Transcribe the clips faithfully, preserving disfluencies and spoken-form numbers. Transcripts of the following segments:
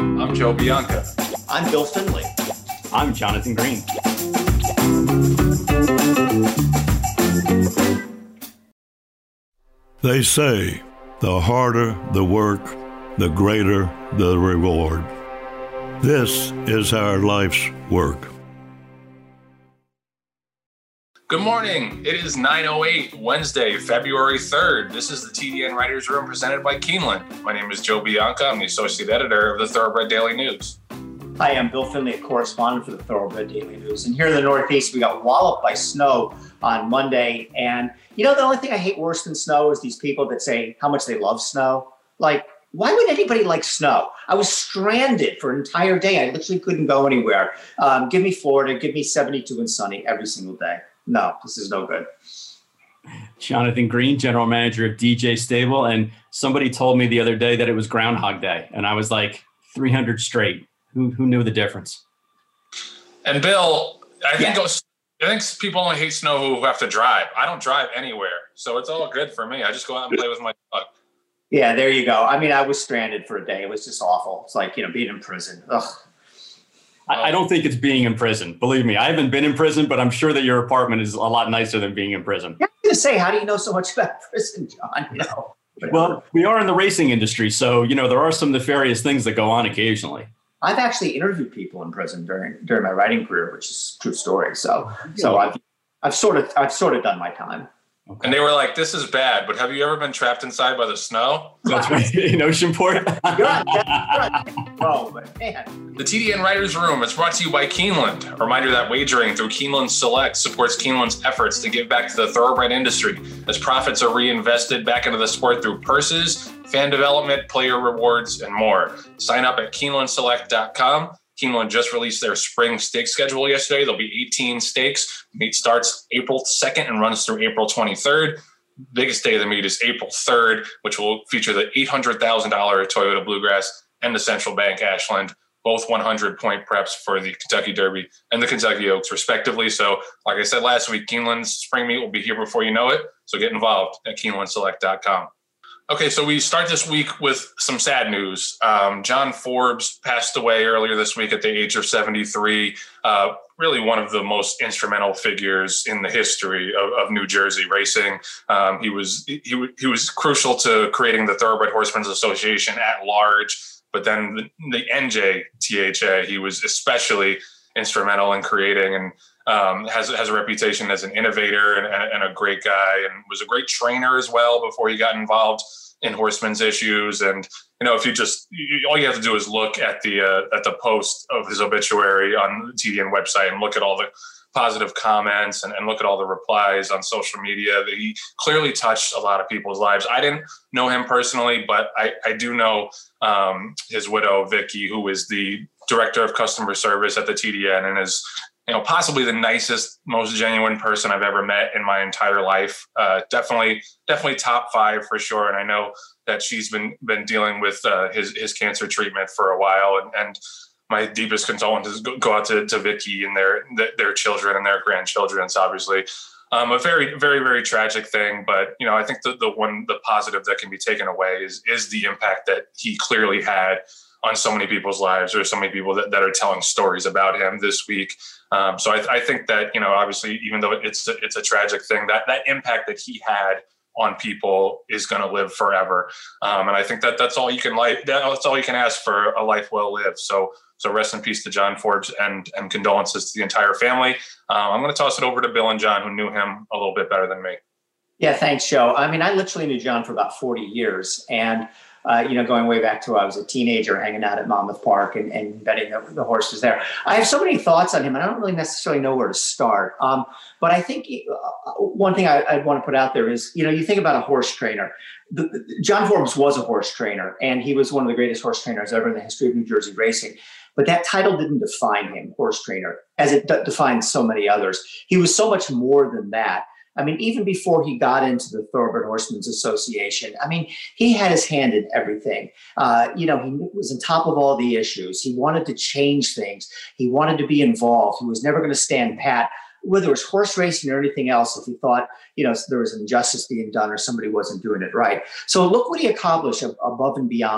I'm Joe Bianca. I'm Bill Finley. I'm Jonathan Green. They say the harder the work, the greater the reward. This is our life's work. Good morning. It is nine oh eight, Wednesday, February third. This is the T D N Writers Room presented by Keeneland. My name is Joe Bianca. I'm the Associate Editor of the Thoroughbred Daily News. Hi, I'm Bill Finley, a correspondent for the Thoroughbred Daily News. And here in the Northeast, we got walloped by snow on Monday. And, you know, the only thing I hate worse than snow is these people that say how much they love snow. Like, why would anybody like snow? I was stranded for an entire day. I literally couldn't go anywhere. Um, give me Florida, give me seventy-two and sunny every single day. No, this is no good. Jonathan Green, General Manager of D J Stable. And somebody told me the other day that it was Groundhog Day. And I was like, three hundred straight. Who who knew the difference? And Bill, I think, Yeah. I think people only hate snow who have to drive. I don't drive anywhere. So it's all good for me. I just go out and play with my dog. Yeah, there you go. I mean, I was stranded for a day. It was just awful. It's like, you know, being in prison. Ugh. I, I don't think it's being in prison. Believe me, I haven't been in prison, but I'm sure that your apartment is a lot nicer than being in prison. I was going to say, how do you know so much about prison, John? You know, Well, we are in the racing industry, so, you know, there are some nefarious things that go on occasionally. I've actually interviewed people in prison during during my writing career, which is a true story. So, so I've I've sort of I've sort of done my time. Okay. And they were like, this is bad, but have you ever been trapped inside by the snow? That's right, in Oceanport. You're right. You're right. Oh, but man. The T D N Writers Room is brought to you by Keeneland. A reminder that wagering through Keeneland Select supports Keeneland's efforts to give back to the thoroughbred industry as profits are reinvested back into the sport through purses, fan development, player rewards, and more. Sign up at Keeneland Select dot com. Keeneland just released their spring stake schedule yesterday. There'll be eighteen stakes. Meet starts April second and runs through April twenty-third. Biggest day of the meet is April third, which will feature the eight hundred thousand dollars Toyota Bluegrass and the Central Bank Ashland, both one hundred point preps for the Kentucky Derby and the Kentucky Oaks, respectively. So, like I said last week, Keeneland's spring meet will be here before you know it. So get involved at Keeneland Select dot com. Okay, so we start this week with some sad news. Um, John Forbes passed away earlier this week at the age of seventy-three. Uh, really one of the most instrumental figures in the history of, of New Jersey racing. Um, he was he, he was crucial to creating the Thoroughbred Horsemen's Association at large, but then the, the N J T H A he was especially instrumental in creating, and um, has has a reputation as an innovator and, and a great guy, and was a great trainer as well before he got involved in horsemen's issues. And you know, if you just you, all you have to do is look at the uh, at the post of his obituary on the T D N website and look at all the positive comments and, and look at all the replies on social media. That he clearly touched a lot of people's lives. I didn't know him personally, but I, I do know um, his widow, Vicky, who is the director of customer service at the T D N and is, you know, possibly the nicest, most genuine person I've ever met in my entire life. Uh, definitely, definitely top five for sure. And I know that she's been been dealing with uh, his his cancer treatment for a while. And, and my deepest condolences go, go out to, to Vicky and their their children and their grandchildren. It's obviously um, a very, very, very tragic thing. But you know, I think the the one the positive that can be taken away is is the impact that he clearly had on so many people's lives. There's so many people that, that are telling stories about him this week. Um, so I, I think that, you know, obviously, even though it's a, it's a tragic thing, that that impact that he had on people is going to live forever. Um, and I think that that's all you can like, that's all you can ask for a life well lived. So, so rest in peace to John Forbes, and, and condolences to the entire family. Uh, I'm going to toss it over to Bill and John, who knew him a little bit better than me. Yeah, thanks, Joe. I mean, I literally knew John for about forty years. And Uh, you know, going way back to when I was a teenager hanging out at Monmouth Park and, and betting the, the horses there. I have so many thoughts on him, and I don't really necessarily know where to start. Um, but I think uh, one thing I, I'd want to put out there is, you know, you think about a horse trainer. The, the, John Forbes was a horse trainer, and he was one of the greatest horse trainers ever in the history of New Jersey racing. But that title didn't define him, horse trainer, as it d- defines so many others. He was so much more than that. I mean, even before he got into the Thoroughbred Horsemen's Association, I mean, he had his hand in everything. Uh, you know, he was on top of all the issues. He wanted to change things. He wanted to be involved. He was never going to stand pat, whether it was horse racing or anything else, if he thought, you know, there was injustice being done or somebody wasn't doing it right. So look what he accomplished above and beyond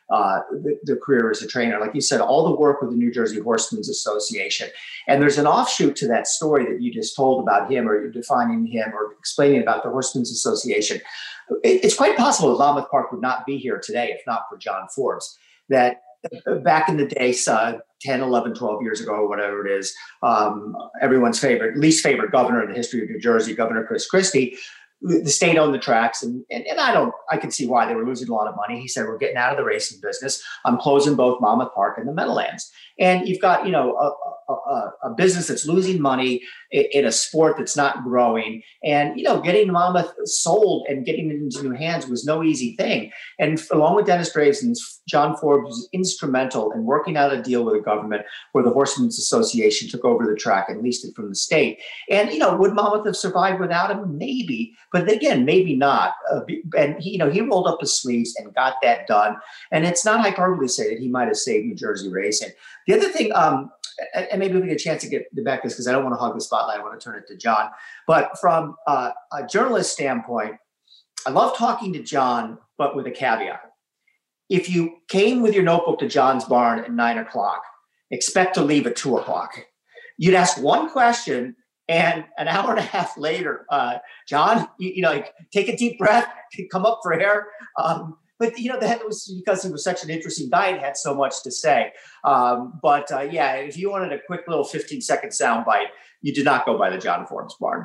uh, the, the career as a trainer. Like you said, all the work with the New Jersey Horsemen's Association. And there's an offshoot to that story that you just told about him, or you're defining him or explaining about the Horsemen's Association. It, it's quite possible that Monmouth Park would not be here today if not for John Forbes. That back in the day, uh, ten, eleven, twelve years ago, whatever it is, um, everyone's favorite, least favorite governor in the history of New Jersey, Governor Chris Christie, the state owned the tracks. And, and, and I don't, I can see why they were losing a lot of money. He said, we're getting out of the racing business. I'm closing both Monmouth Park and the Meadowlands. And you've got, you know, a, a, a business that's losing money in, in a sport that's not growing. And, you know, getting Monmouth sold and getting it into new hands was no easy thing. And along with Dennis Drazen, John Forbes was instrumental in working out a deal with the government where the Horsemen's Association took over the track and leased it from the state. And, you know, would Monmouth have survived without him? Maybe. But again, maybe not. Uh, and, he, you know, he rolled up his sleeves and got that done. And it's not hyperbole to say that he might have saved New Jersey racing. The other thing, um, and maybe we get a chance to get back to this because I don't want to hog the spotlight. I want to turn it to John. But from uh, a journalist standpoint, I love talking to John, but with a caveat. If you came with your notebook to John's barn at nine o'clock, expect to leave at two o'clock. You'd ask one question, and an hour and a half later, uh, John, you, you know, like, take a deep breath, come up for air. Um, But, you know, that was because he was such an interesting guy and had so much to say. Um, but, uh, yeah, if you wanted a quick little fifteen-second soundbite, you did not go by the John Forbes barn.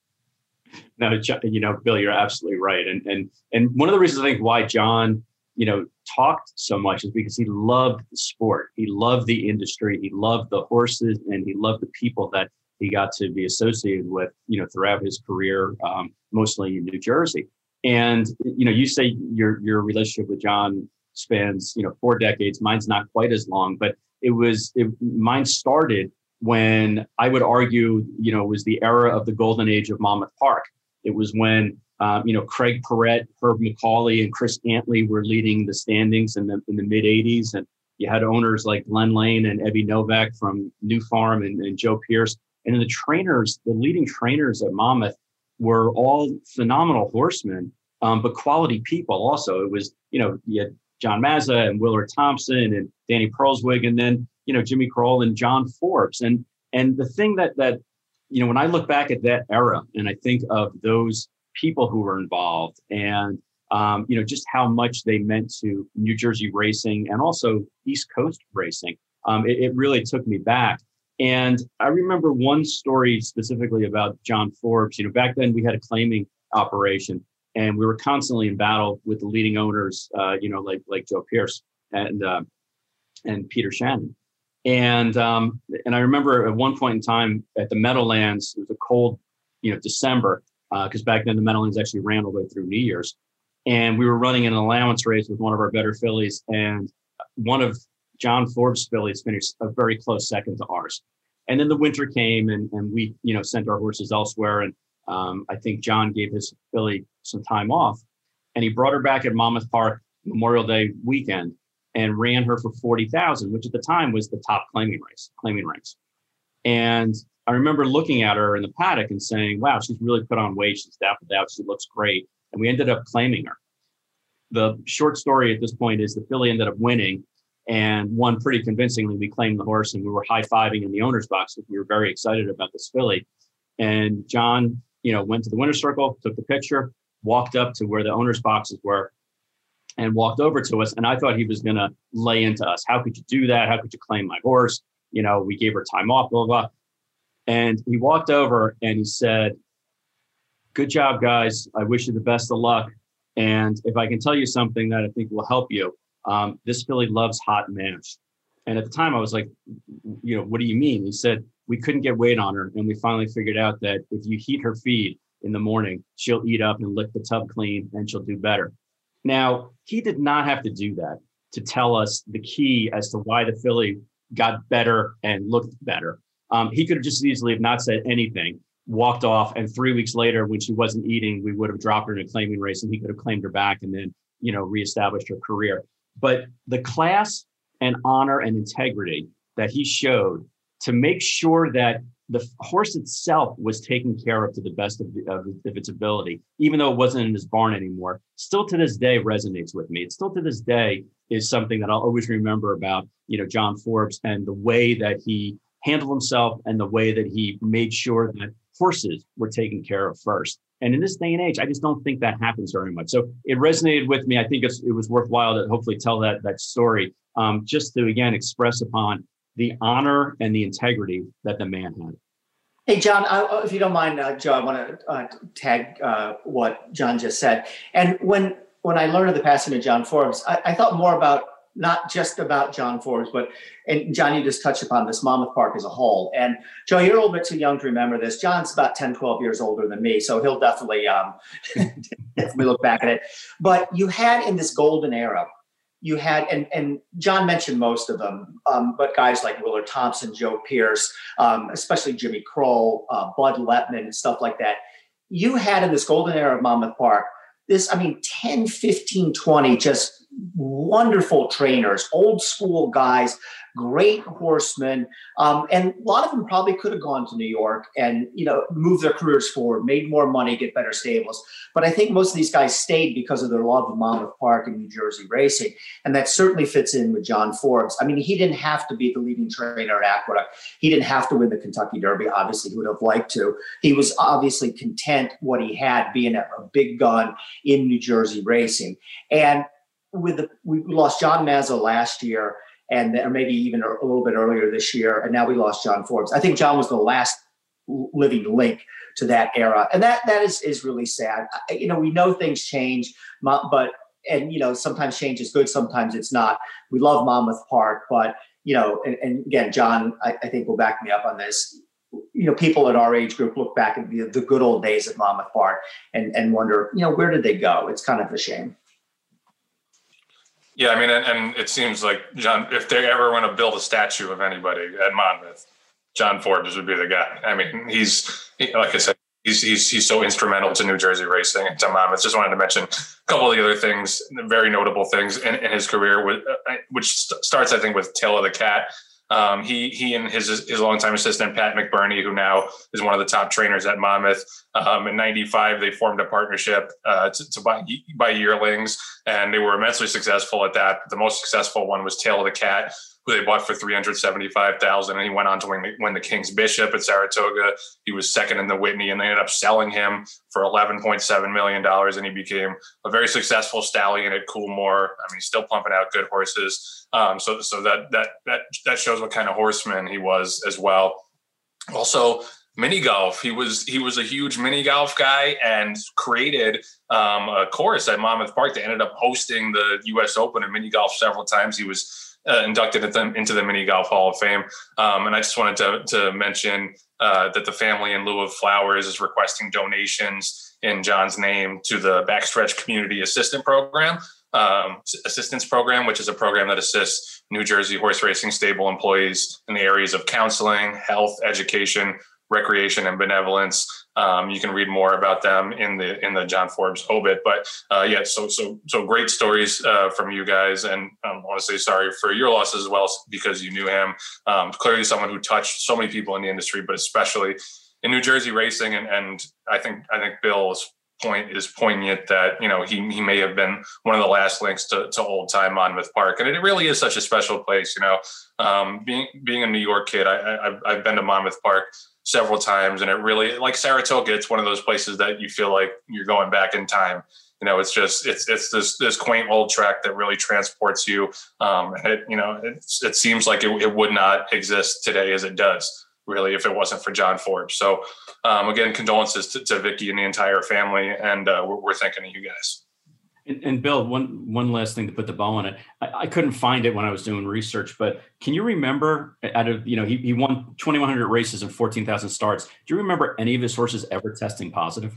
No, you know, Bill, you're absolutely right. And and and one of the reasons I think why John, you know, talked so much is because he loved the sport. He loved the industry. He loved the horses, and he loved the people that he got to be associated with, you know, throughout his career, um, mostly in New Jersey. And, you know, you say your your relationship with John spans, you know, four decades. Mine's not quite as long, but it was, it, mine started when I would argue, you know, it was the era of the golden age of Monmouth Park. It was when, um, you know, Craig Perrett, Herb McCauley, and Chris Antley were leading the standings in the in the mid eighties. And you had owners like Glenn Lane and Ebby Novak from New Farm and, and Joe Pierce. And then the trainers, the leading trainers at Monmouth were all phenomenal horsemen, um, but quality people also. It was, you know, you had John Mazza and Willard Thompson and Danny Perlswig, and then, you know, Jimmy Kroll and John Forbes. And and the thing that, that, you know, when I look back at that era and I think of those people who were involved and, um, you know, just how much they meant to New Jersey racing and also East Coast racing, um, it, it really took me back. And I remember one story specifically about John Forbes. You know, back then we had a claiming operation, and we were constantly in battle with the leading owners, uh, you know, like like Joe Pierce and uh, and Peter Shannon. And um, and I remember at one point in time at the Meadowlands, it was a cold, you know, December, because uh, back then the Meadowlands actually ran all the way through New Year's, and we were running an allowance race with one of our better fillies, and one of John Forbes' fillies finished a very close second to ours. And then the winter came, and, and we, you know, sent our horses elsewhere. And um, I think John gave his filly some time off, and he brought her back at Monmouth Park Memorial Day weekend and ran her for forty thousand, which at the time was the top claiming race, claiming race. And I remember looking at her in the paddock and saying, wow, she's really put on weight. She's dappled out. She looks great. And we ended up claiming her. The short story at this point is the filly ended up winning and won pretty convincingly. We claimed the horse, and we were high-fiving in the owner's box because we were very excited about this filly. And John, you know, went to the winner's circle, took the picture, walked up to where the owner's boxes were, and walked over to us. And I thought he was going to lay into us. How could you do that? How could you claim my horse? You know, we gave her time off, blah, blah, blah. And he walked over and he said, good job, guys. I wish you the best of luck. And if I can tell you something that I think will help you, Um, this filly loves hot mash. And at the time I was like, you know, what do you mean? He said, we couldn't get weight on her. And we finally figured out that if you heat her feed in the morning, she'll eat up and lick the tub clean and she'll do better. Now, he did not have to do that to tell us the key as to why the filly got better and looked better. Um, he could have just easily have not said anything, walked off. And three weeks later, when she wasn't eating, we would have dropped her in a claiming race and he could have claimed her back and then, you know, reestablished her career. But the class and honor and integrity that he showed to make sure that the horse itself was taken care of to the best of, the, of, of its ability, even though it wasn't in his barn anymore, still to this day resonates with me. It's still to this day, is something that I'll always remember about, you know, John Forbes and the way that he handled himself and the way that he made sure that horses were taken care of first. And in this day and age, I just don't think that happens very much. So it resonated with me. I think it's, it was worthwhile to hopefully tell that, that story, um, just to, again, express upon the honor and the integrity that the man had. Hey, John, I, if you don't mind, uh, Joe, I want to uh, tag uh, what John just said. And when when I learned of the passing of John Forbes, I, I thought more about not just about John Forbes, but, and John, you just touched upon this, Monmouth Park as a whole. And Joe, you're a little bit too young to remember this. John's about ten, twelve years older than me, so he'll definitely, um, definitely look back at it. But you had in this golden era, you had, and, and John mentioned most of them, um, but guys like Willard Thompson, Joe Pierce, um, especially Jimmy Kroll, uh, Bud Lettman, and stuff like that. You had in this golden era of Monmouth Park, this, I mean, ten, fifteen, twenty, just wonderful trainers, old school guys, great horsemen. Um, and a lot of them probably could have gone to New York and, you know, moved their careers forward, made more money, get better stables. But I think most of these guys stayed because of their love of Monmouth Park and New Jersey racing. And that certainly fits in with John Forbes. I mean, he didn't have to be the leading trainer at Aqueduct. He didn't have to win the Kentucky Derby. Obviously, he would have liked to. He was obviously content what he had, being a, a big gun in New Jersey racing. And with the, we lost John Mazza last year, and or maybe even a little bit earlier this year, and now we lost John Forbes. I think John was the last living link to that era, and that that is is really sad. I, you know, we know things change, but and you know sometimes change is good, sometimes it's not. We love Monmouth Park, but you know, and, and again, John, I, I think will back me up on this. You know, people at our age group look back at the, the good old days of Monmouth Park and and wonder, you know, where did they go? It's kind of a shame. Yeah, I mean, and, and it seems like John, if they ever want to build a statue of anybody at Monmouth, John Forbes would be the guy. I mean, he's, he, like I said, he's, he's he's so instrumental to New Jersey racing and to Monmouth. Just wanted to mention a couple of the other things, very notable things in, in his career, with, uh, which st- starts, I think, with Tail of the Cat. Um, he he and his his longtime assistant, Pat McBurney, who now is one of the top trainers at Monmouth. Um, in ninety-five, they formed a partnership uh, to, to buy, buy yearlings, and they were immensely successful at that. The most successful one was Tail of the Cat, who they bought for three hundred seventy-five thousand dollars, and he went on to win the, win the King's Bishop at Saratoga. He was second in the Whitney, and they ended up selling him for eleven point seven million dollars, and he became a very successful stallion at Coolmore. I mean, he's still pumping out good horses. Um, so, so that that that that shows what kind of horseman he was as well. Also, mini golf. He was he was a huge mini golf guy and created um, a course at Monmouth Park that ended up hosting the U S Open in mini golf several times. He was uh, inducted at them into the Mini Golf Hall of Fame. Um, and I just wanted to to mention uh, that the family, in lieu of flowers, is requesting donations in John's name to the Backstretch Community Assistant Program. Um, assistance program, which is a program that assists New Jersey horse racing stable employees in the areas of counseling, health, education, recreation, and benevolence. Um, you can read more about them in the in the John Forbes obit. But uh, yeah, so so so great stories uh, from you guys, and I want to say sorry for your loss as well because you knew him. Um, clearly, someone who touched so many people in the industry, but especially in New Jersey racing. And and I think I think Bill's point is poignant that, you know, he he may have been one of the last links to, to old time Monmouth Park. And it really is such a special place, you know, um, being, being a New York kid, I, I, I've been to Monmouth Park several times, and it really, like Saratoga, it's one of those places that you feel like you're going back in time. You know, it's just, it's, it's this, this quaint old track that really transports you. Um, and it, you know, it's, it seems like it, it would not exist today as it does, really, if it wasn't for John Forbes. So um, again, condolences to, to Vicky and the entire family, and uh, we're, we're thinking of you guys. And, and Bill, one one last thing to put the bow on it. I, I couldn't find it when I was doing research, but can you remember, out of, you know, he, he won twenty-one hundred races and fourteen thousand starts. Do you remember any of his horses ever testing positive?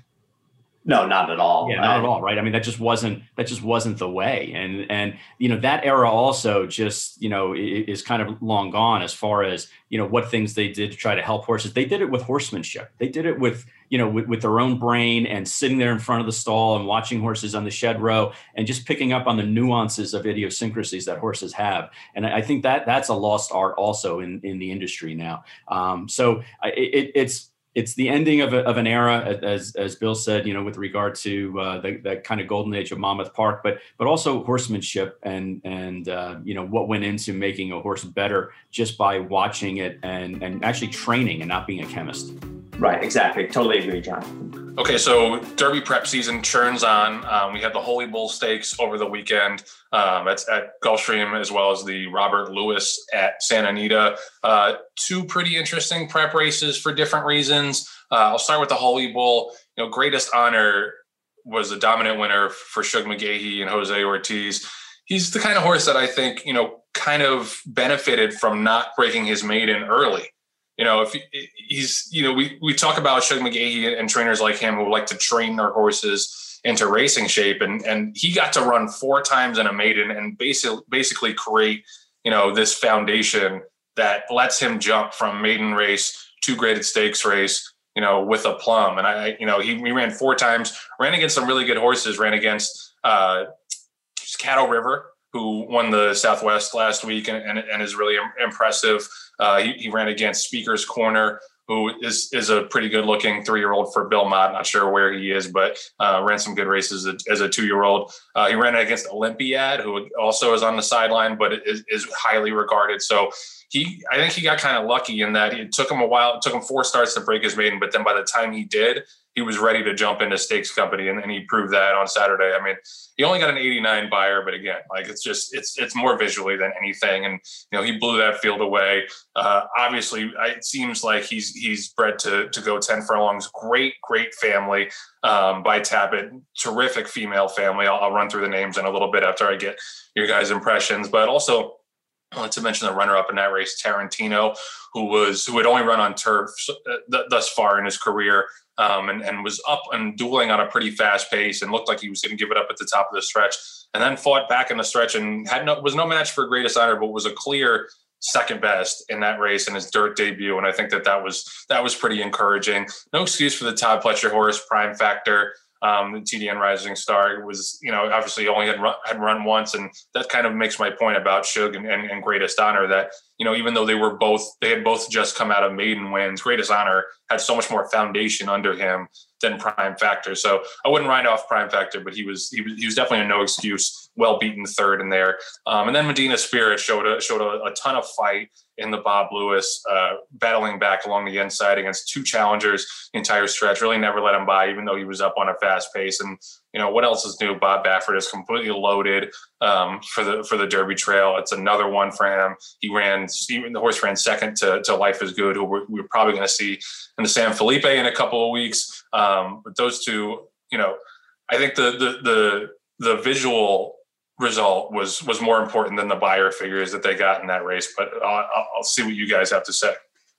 No, not at all. Yeah, not at all, right? I mean, that just wasn't that just wasn't the way. And and you know, that era also just, you know, is kind of long gone as far as, you know, what things they did to try to help horses. They did it with horsemanship. They did it with, you know, with, with their own brain and sitting there in front of the stall and watching horses on the shed row and just picking up on the nuances of idiosyncrasies that horses have. And I think that that's a lost art also in, in the industry now. Um, so it, it's it's the ending of, a, of an era, as as Bill said, you know, with regard to uh, the, that kind of golden age of Monmouth Park, but but also horsemanship and and uh, you know what went into making a horse better just by watching it and and actually training and not being a chemist. Right, exactly. Totally agree, John. Okay, so Derby prep season churns on. Um, we had the Holy Bull Stakes over the weekend. Um, that's at Gulfstream, as well as the Robert Lewis at Santa Anita. Uh, two pretty interesting prep races for different reasons. Uh, I'll start with the Holy Bull. You know, Greatest Honor was a dominant winner for Shug McGaughey and Jose Ortiz. He's the kind of horse that I think, you know, kind of benefited from not breaking his maiden early. You know, if he, he's, you know, we, we talk about Shug McGaughey and trainers like him who like to train their horses into racing shape. And, and he got to run four times in a maiden and basically, basically create, you know, this foundation that lets him jump from maiden race to graded stakes race, you know, with a plum. And I, you know, he, he ran four times, ran against some really good horses, ran against uh, Cattle River, who won the Southwest last week and, and, and is really impressive. Uh, he, he ran against Speaker's Corner, who is is a pretty good looking three-year-old for Bill Mott. Not sure where he is, but uh, ran some good races as a, as a two-year-old. Uh, he ran against Olympiad, who also is on the sideline, but is, is highly regarded. So he, I think he got kind of lucky in that it took him a while. It took him four starts to break his maiden, but then by the time he did, he was ready to jump into stakes company, and, and he proved that on Saturday. I mean, he only got an eighty-nine buyer, but again, like it's just it's it's more visually than anything, and you know he blew that field away. Uh, obviously, it seems like he's he's bred to to go ten furlongs. Great, great family um, by Tapit, terrific female family. I'll, I'll run through the names in a little bit after I get your guys' impressions, but also I wanted to mention the runner-up in that race, Tarantino, who was who had only run on turf th- thus far in his career. Um, and, and was up and dueling on a pretty fast pace and looked like he was going to give it up at the top of the stretch, and then fought back in the stretch and had no was no match for Greatest Honor, but was a clear second best in that race in his dirt debut. And I think that that was that was pretty encouraging. No excuse for the Todd Pletcher horse, Prime Factor. Um, the T D N Rising Star was, you know, obviously only had run, had run once. And that kind of makes my point about Shug and, and, and Greatest Honor that, you know, even though they were both, they had both just come out of maiden wins, Greatest Honor had so much more foundation under him than Prime Factor. So I wouldn't write off Prime Factor, but he was, he was, he was definitely a no excuse, well beaten third in there. Um, and then Medina Spirit showed a, showed a, a ton of fight in the Bob Lewis, uh, battling back along the inside against two challengers the entire stretch, really never let him by, even though he was up on a fast pace. And, you know, what else is new? Bob Baffert is completely loaded um, for the for the Derby Trail. It's another one for him. He ran, he, the horse ran second to, to Life is Good, who we're, we're probably going to see in the San Felipe in a couple of weeks. Um, but those two, you know, I think the the the the visual result was was more important than the buyer figures that they got in that race. But I'll, I'll see what you guys have to say.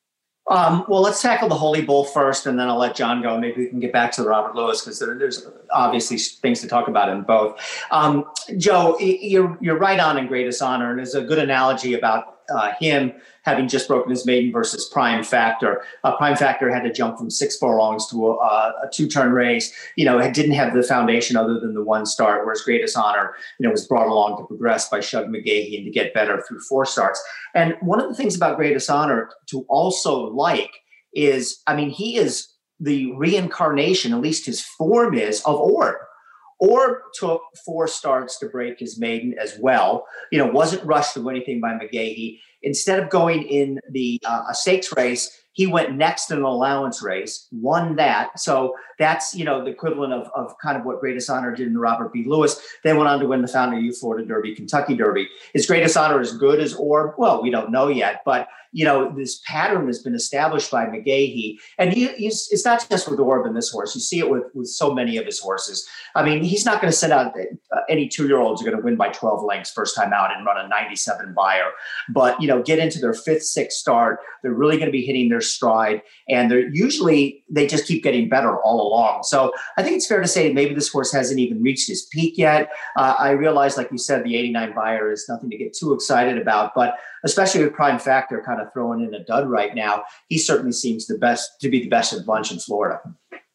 Um, well, let's tackle the Holy Bull first, and then I'll let John go. Maybe we can get back to the Robert Lewis because there, there's obviously things to talk about in both. Um, Joe, you're you're right on in Greatest Honor, and there's a good analogy about uh, him having just broken his maiden versus Prime Factor. Uh, Prime Factor had to jump from six furlongs to a, a two-turn race. You know, it didn't have the foundation other than the one start, whereas Greatest Honor, you know, was brought along to progress by Shug McGaughey and to get better through four starts. And one of the things about Greatest Honor to also like is, I mean, he is the reincarnation, at least his form is, of Orb. Orb took four starts to break his maiden as well. You know, wasn't rushed to anything by McGaughey. Instead of going in the uh, a stakes race, he went next in an allowance race, won that. So that's, you know, the equivalent of, of kind of what Greatest Honor did in the Robert B. Lewis. They went on to win the Fountain of Youth Florida Derby, Kentucky Derby. Is Greatest Honor as good as Orb? Well, we don't know yet. But, you know, this pattern has been established by McGaughey. And he, he's, it's not just with Orb and this horse. You see it with, with so many of his horses. I mean, he's not going to send out uh, any two-year-olds are going to win by twelve lengths first time out and run a ninety-seven buyer. But, you know, get into their fifth, sixth start. They're really going to be hitting their stride. And they're usually, they just keep getting better all along. So I think it's fair to say maybe this horse hasn't even reached his peak yet. Uh, I realize, like you said, the eighty-nine buyer is nothing to get too excited about, but especially with Prime Factor kind of throwing in a dud right now, he certainly seems the best to be the best of the bunch in Florida.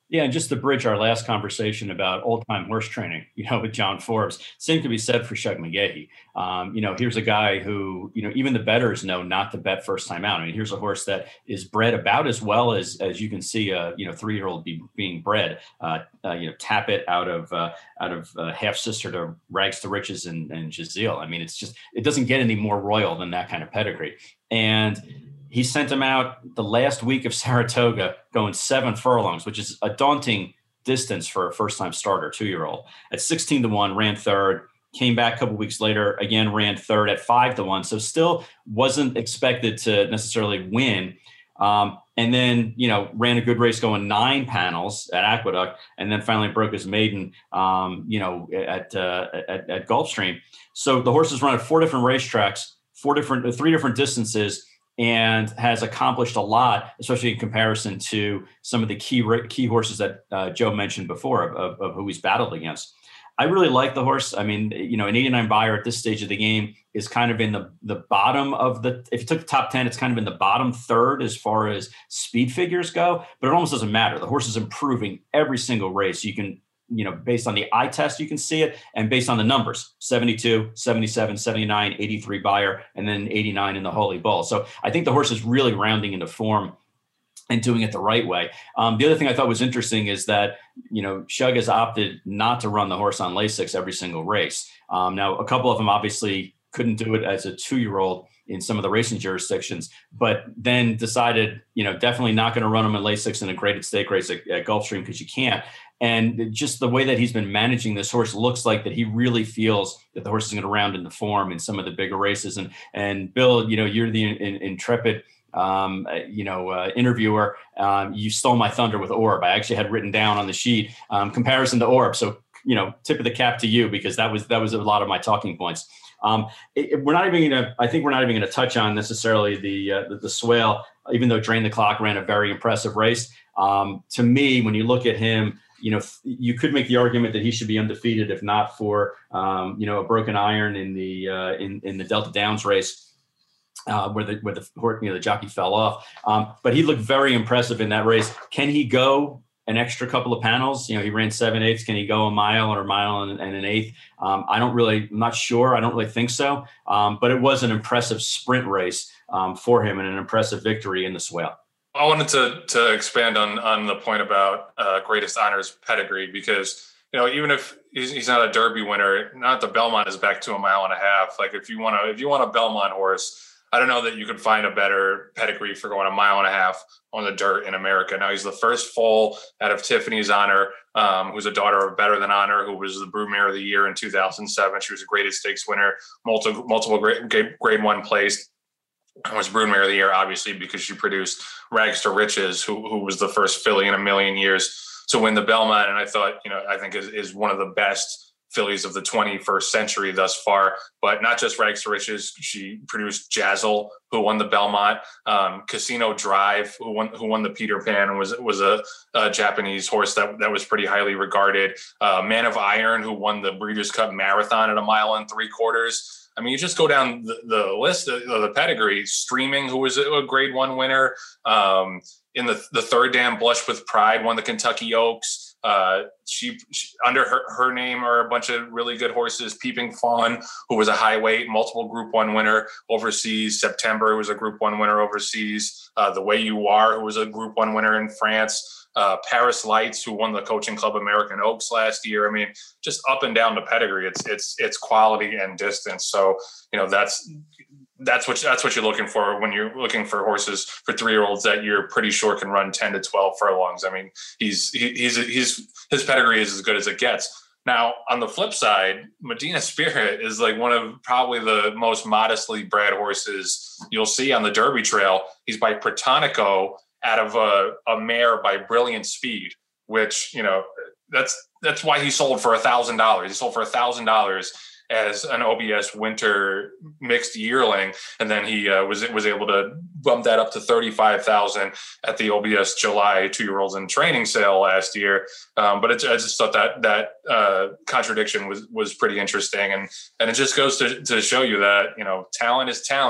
Yeah, and just to bridge our last conversation about old-time horse training, you know, with John Forbes, same could be said for Shug McGaughey. Um, you know, here's a guy who, you know, even the bettors know not to bet first time out. I mean, here's a horse that is bred about as well as as you can see a you know three-year-old be, being bred. Uh, uh, you know, Tappet out of uh, out of uh, half sister to Rags to Riches and and Giselle. I mean, it's just it doesn't get any more royal than that kind of pedigree. And he sent him out the last week of Saratoga going seven furlongs, which is a daunting distance for a first-time starter, two-year-old. At sixteen to one, ran third, came back a couple weeks later, again ran third at five to one. So still wasn't expected to necessarily win. Um, and then, you know, ran a good race going nine panels at Aqueduct, and then finally broke his maiden, um, you know, at, uh, at, at Gulfstream. So the horse has run at four different racetracks, four different, three different distances, and has accomplished a lot, especially in comparison to some of the key key horses that uh, Joe mentioned before of, of, of who he's battled against. I really like the horse. I mean, you know, an eighty-nine buyer at this stage of the game is kind of in the, the bottom of the, if you took the top ten, it's kind of in the bottom third as far as speed figures go, but it almost doesn't matter. The horse is improving every single race. You can, you know, based on the eye test, you can see it. And based on the numbers, seventy-two, seventy-seven, seventy-nine, eighty-three buyer, and then eighty-nine in the Holy Bull. So I think the horse is really rounding into form and doing it the right way. Um, the other thing I thought was interesting is that, you know, Shug has opted not to run the horse on Lasix every single race. Um, now, a couple of them obviously couldn't do it as a two-year-old in some of the racing jurisdictions, but then decided, you know, definitely not going to run him in Lasix in a graded stake race at, at Gulfstream because you can't. And just the way that he's been managing this horse looks like that he really feels that the horse is going to round into form in some of the bigger races. And and Bill, you know, you're the in, in, intrepid, um, you know, uh, interviewer. Um, you stole my thunder with Orb. I actually had written down on the sheet um, comparison to Orb. So, you know, tip of the cap to you, because that was that was a lot of my talking points. Um, it, it, we're not even going to. I think we're not even going to touch on necessarily the, uh, the the Swale, even though Drain the Clock ran a very impressive race. Um, to me, when you look at him, you know, you could make the argument that he should be undefeated if not for, um, you know, a broken iron in the uh, in in the Delta Downs race, uh, where the where the you know the jockey fell off. Um, but he looked very impressive in that race. Can he go an extra couple of panels? You know, he ran seven eighths. Can he go a mile or a mile and, and an eighth? Um, I don't really, I'm not sure. I don't really think so. Um, but it was an impressive sprint race um, for him and an impressive victory in the Swale. I wanted to to expand on on the point about uh, greatest honors pedigree, because, you know, even if he's, he's not a Derby winner, not the Belmont is back to a mile and a half. Like if you want to if you want a Belmont horse, I don't know that you could find a better pedigree for going a mile and a half on the dirt in America. Now he's the first foal out of Tiffany's Honor, um, who's a daughter of Better Than Honor, who was the Broodmare of the Year in two thousand seven. She was a graded stakes winner, multiple multiple grade, grade one placed. Was Broodmare of the Year, obviously, because she produced Rags to Riches, who who was the first filly in a million years to win the Belmont. And I thought, you know, I think is, is one of the best fillies of the twenty-first century thus far. But not just Rags to Riches, she produced Jazzle, who won the Belmont. Um, Casino Drive, who won who won the Peter Pan, was was a, a Japanese horse that that was pretty highly regarded. Uh, Man of Iron, who won the Breeders' Cup Marathon at a mile and three quarters. I mean, you just go down the, the list of the pedigree. Streaming, who was a grade one winner. Um, in the, the third dam, Blush with Pride, won the Kentucky Oaks. Uh, she, she under her, her name are a bunch of really good horses. Peeping Fawn, who was a high weight, multiple Group One winner overseas. September, who was a Group One winner overseas. Uh, the Way You Are, who was a Group One winner in France. Uh, Paris Lights, who won the Coaching Club American Oaks last year. I mean, just up and down the pedigree. It's it's it's quality and distance. So, you know, that's that's what that's what you're looking for when you're looking for horses for three year olds that you're pretty sure can run ten to twelve furlongs. I mean, he's he, he's he's his pedigree is as good as it gets. Now, on the flip side, Medina Spirit is like one of probably the most modestly bred horses you'll see on the Derby Trail. He's by Protonico, out of a, a mare by Brilliant Speed, which, you know, that's that's why he sold for a thousand dollars. He sold for a thousand dollars as an O B S winter mixed yearling, and then he uh, was was able to bump that up to thirty-five thousand at the O B S July two year olds in training sale last year. Um, but it, I just thought that that uh, contradiction was was pretty interesting, and and it just goes to to show you that, you know, talent is talent.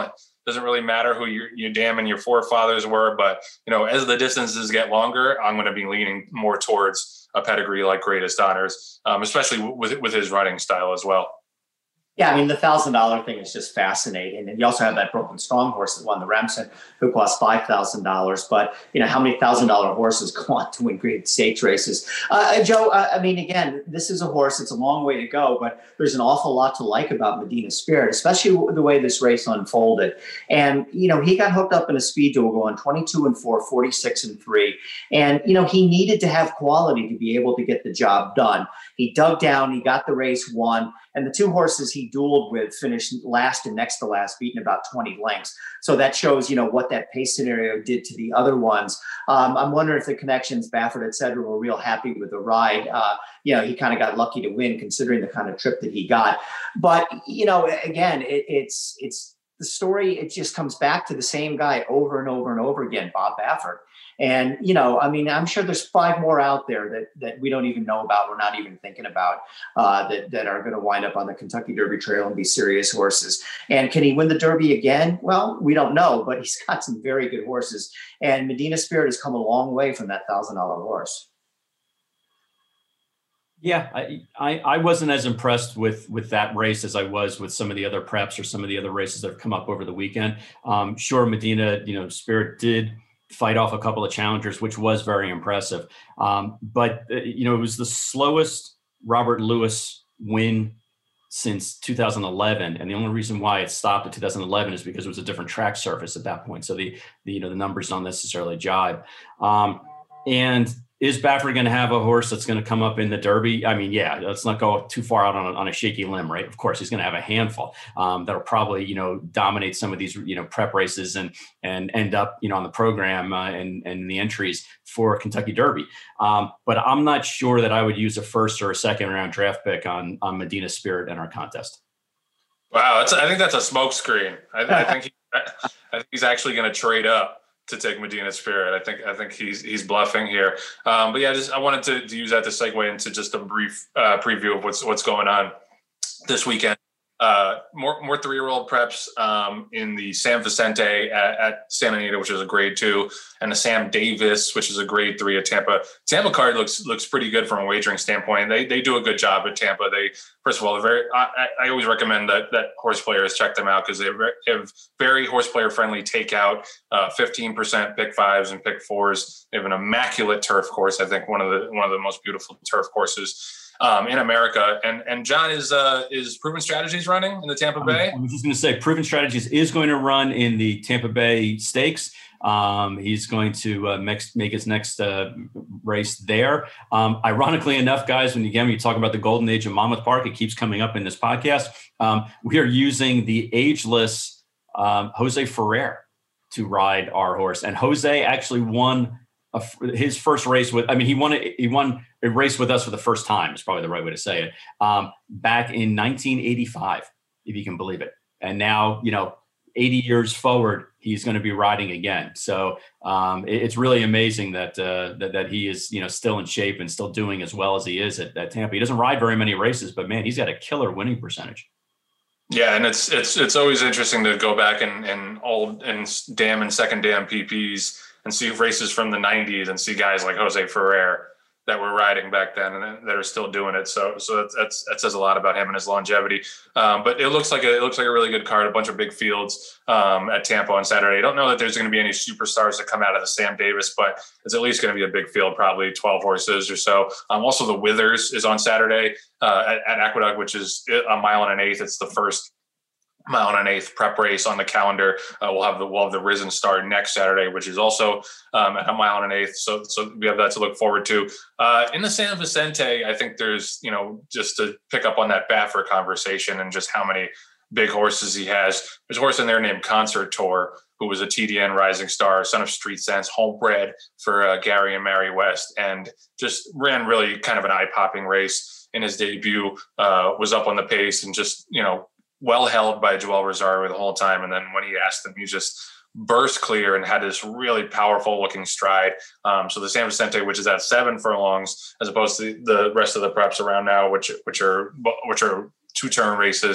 Doesn't really matter who your, your dam and your forefathers were. But, you know, as the distances get longer, I'm going to be leaning more towards a pedigree like Greatest Honors, um, especially with, with his riding style as well. Yeah, I mean, the one thousand dollars thing is just fascinating. And you also have that Brooklyn Strong horse that won the Remsen, who cost five thousand dollars. But, you know, how many one thousand dollars horses go on to win Great Stakes races? Uh, Joe, uh, I mean, again, this is a horse. It's a long way to go, but there's an awful lot to like about Medina Spirit, especially the way this race unfolded. And, you know, he got hooked up in a speed duel going twenty-two and four, forty-six and three. And, you know, he needed to have quality to be able to get the job done. He dug down, he got the race won. And the two horses he dueled with finished last and next to last, beaten about twenty lengths. So that shows, you know, what that pace scenario did to the other ones. Um, I'm wondering if the connections, Baffert, et cetera, were real happy with the ride. Uh, you know, he kind of got lucky to win considering the kind of trip that he got. But, you know, again, it, it's it's the story. It just comes back to the same guy over and over and over again, Bob Baffert. And, you know, I mean, I'm sure there's five more out there that that we don't even know about, we're not even thinking about, uh, that, that are going to wind up on the Kentucky Derby Trail and be serious horses. And can he win the Derby again? Well, we don't know, but he's got some very good horses. And Medina Spirit has come a long way from that one thousand dollars horse. Yeah, I, I I wasn't as impressed with with that race as I was with some of the other preps or some of the other races that have come up over the weekend. Um, sure, Medina, you know, Spirit did fight off a couple of challengers, which was very impressive. Um, but, uh, you know, it was the slowest Robert Lewis win since two thousand eleven. And the only reason why it stopped at two thousand eleven is because it was a different track surface at that point. So the, the you know, the numbers don't necessarily jibe. Um, and is Baffert going to have a horse that's going to come up in the Derby? I mean, yeah, let's not go too far out on a, on a shaky limb, right? Of course, he's going to have a handful um, that'll probably, you know, dominate some of these, you know, prep races and and end up, you know, on the program uh, and and the entries for Kentucky Derby. Um, but I'm not sure that I would use a first or a second round draft pick on on Medina Spirit in our contest. Wow, that's, I think that's a smokescreen. I, I think he, I think he's actually going to trade up to take Medina Spirit. I think I think he's he's bluffing here. Um, but yeah, just I wanted to, to use that to segue into just a brief uh, preview of what's what's going on this weekend. Uh, more more three-year-old preps um, in the San Vicente at, at Santa Anita, which is a grade two, and the Sam Davis, which is a grade three at Tampa. Tampa card looks looks pretty good from a wagering standpoint. They they do a good job at Tampa. They first of all, they're very. I, I always recommend that that horse players check them out because they have very horse player friendly takeout, uh, fifteen percent pick fives and pick fours. They have an immaculate turf course. I think one of the one of the most beautiful turf courses Um, in America. And and John is uh, is Proven Strategies running in the Tampa Bay? I was just going to say Proven Strategies is going to run in the Tampa Bay Stakes. Um, he's going to uh, next, make his next uh, race there. Um, ironically enough, guys, when again, you talk about the golden age of Monmouth Park, it keeps coming up in this podcast. Um, we are using the ageless um, Jose Ferrer to ride our horse. And Jose actually won a, his first race with, I mean, he won it, he won a race with us for the first time is probably the right way to say it. Um, back in nineteen eighty-five, if you can believe it. And now, you know, eighty years forward, he's going to be riding again. So um, it, it's really amazing that, uh, that, that he is, you know, still in shape and still doing as well as he is at, at Tampa. He doesn't ride very many races, but man, he's got a killer winning percentage. Yeah, and it's it's it's always interesting to go back and and old and dam and second dam P Ps and see races from the nineties and see guys like Jose Ferrer that were riding back then and that are still doing it. So so that's, that's that says a lot about him and his longevity. Um, but it looks like a, it looks like a really good card. A bunch of big fields um, at Tampa on Saturday. I don't know that there's going to be any superstars that come out of the Sam Davis, but it's at least going to be a big field, probably twelve horses or so. Um, also, the Withers is on Saturday uh, at, at Aqueduct, which is a mile and an eighth. It's the first mile and an eighth prep race on the calendar. Uh, we'll have the we'll have the Risen Star next Saturday, which is also um, at a mile and an eighth. So so we have that to look forward to. Uh, in the San Vicente, I think there's, you know, just to pick up on that Baffert conversation and just how many big horses he has. There's a horse in there named Concert Tour, who was a T D N Rising Star, son of Street Sense, homebred for uh, Gary and Mary West, and just ran really kind of an eye-popping race in his debut, uh, was up on the pace and just, you know, well held by Joel Rosario the whole time. And then when he asked him, he just burst clear and had this really powerful looking stride. Um, so the San Vicente, which is at seven furlongs, as opposed to the rest of the preps around now, which which are which are two turn races,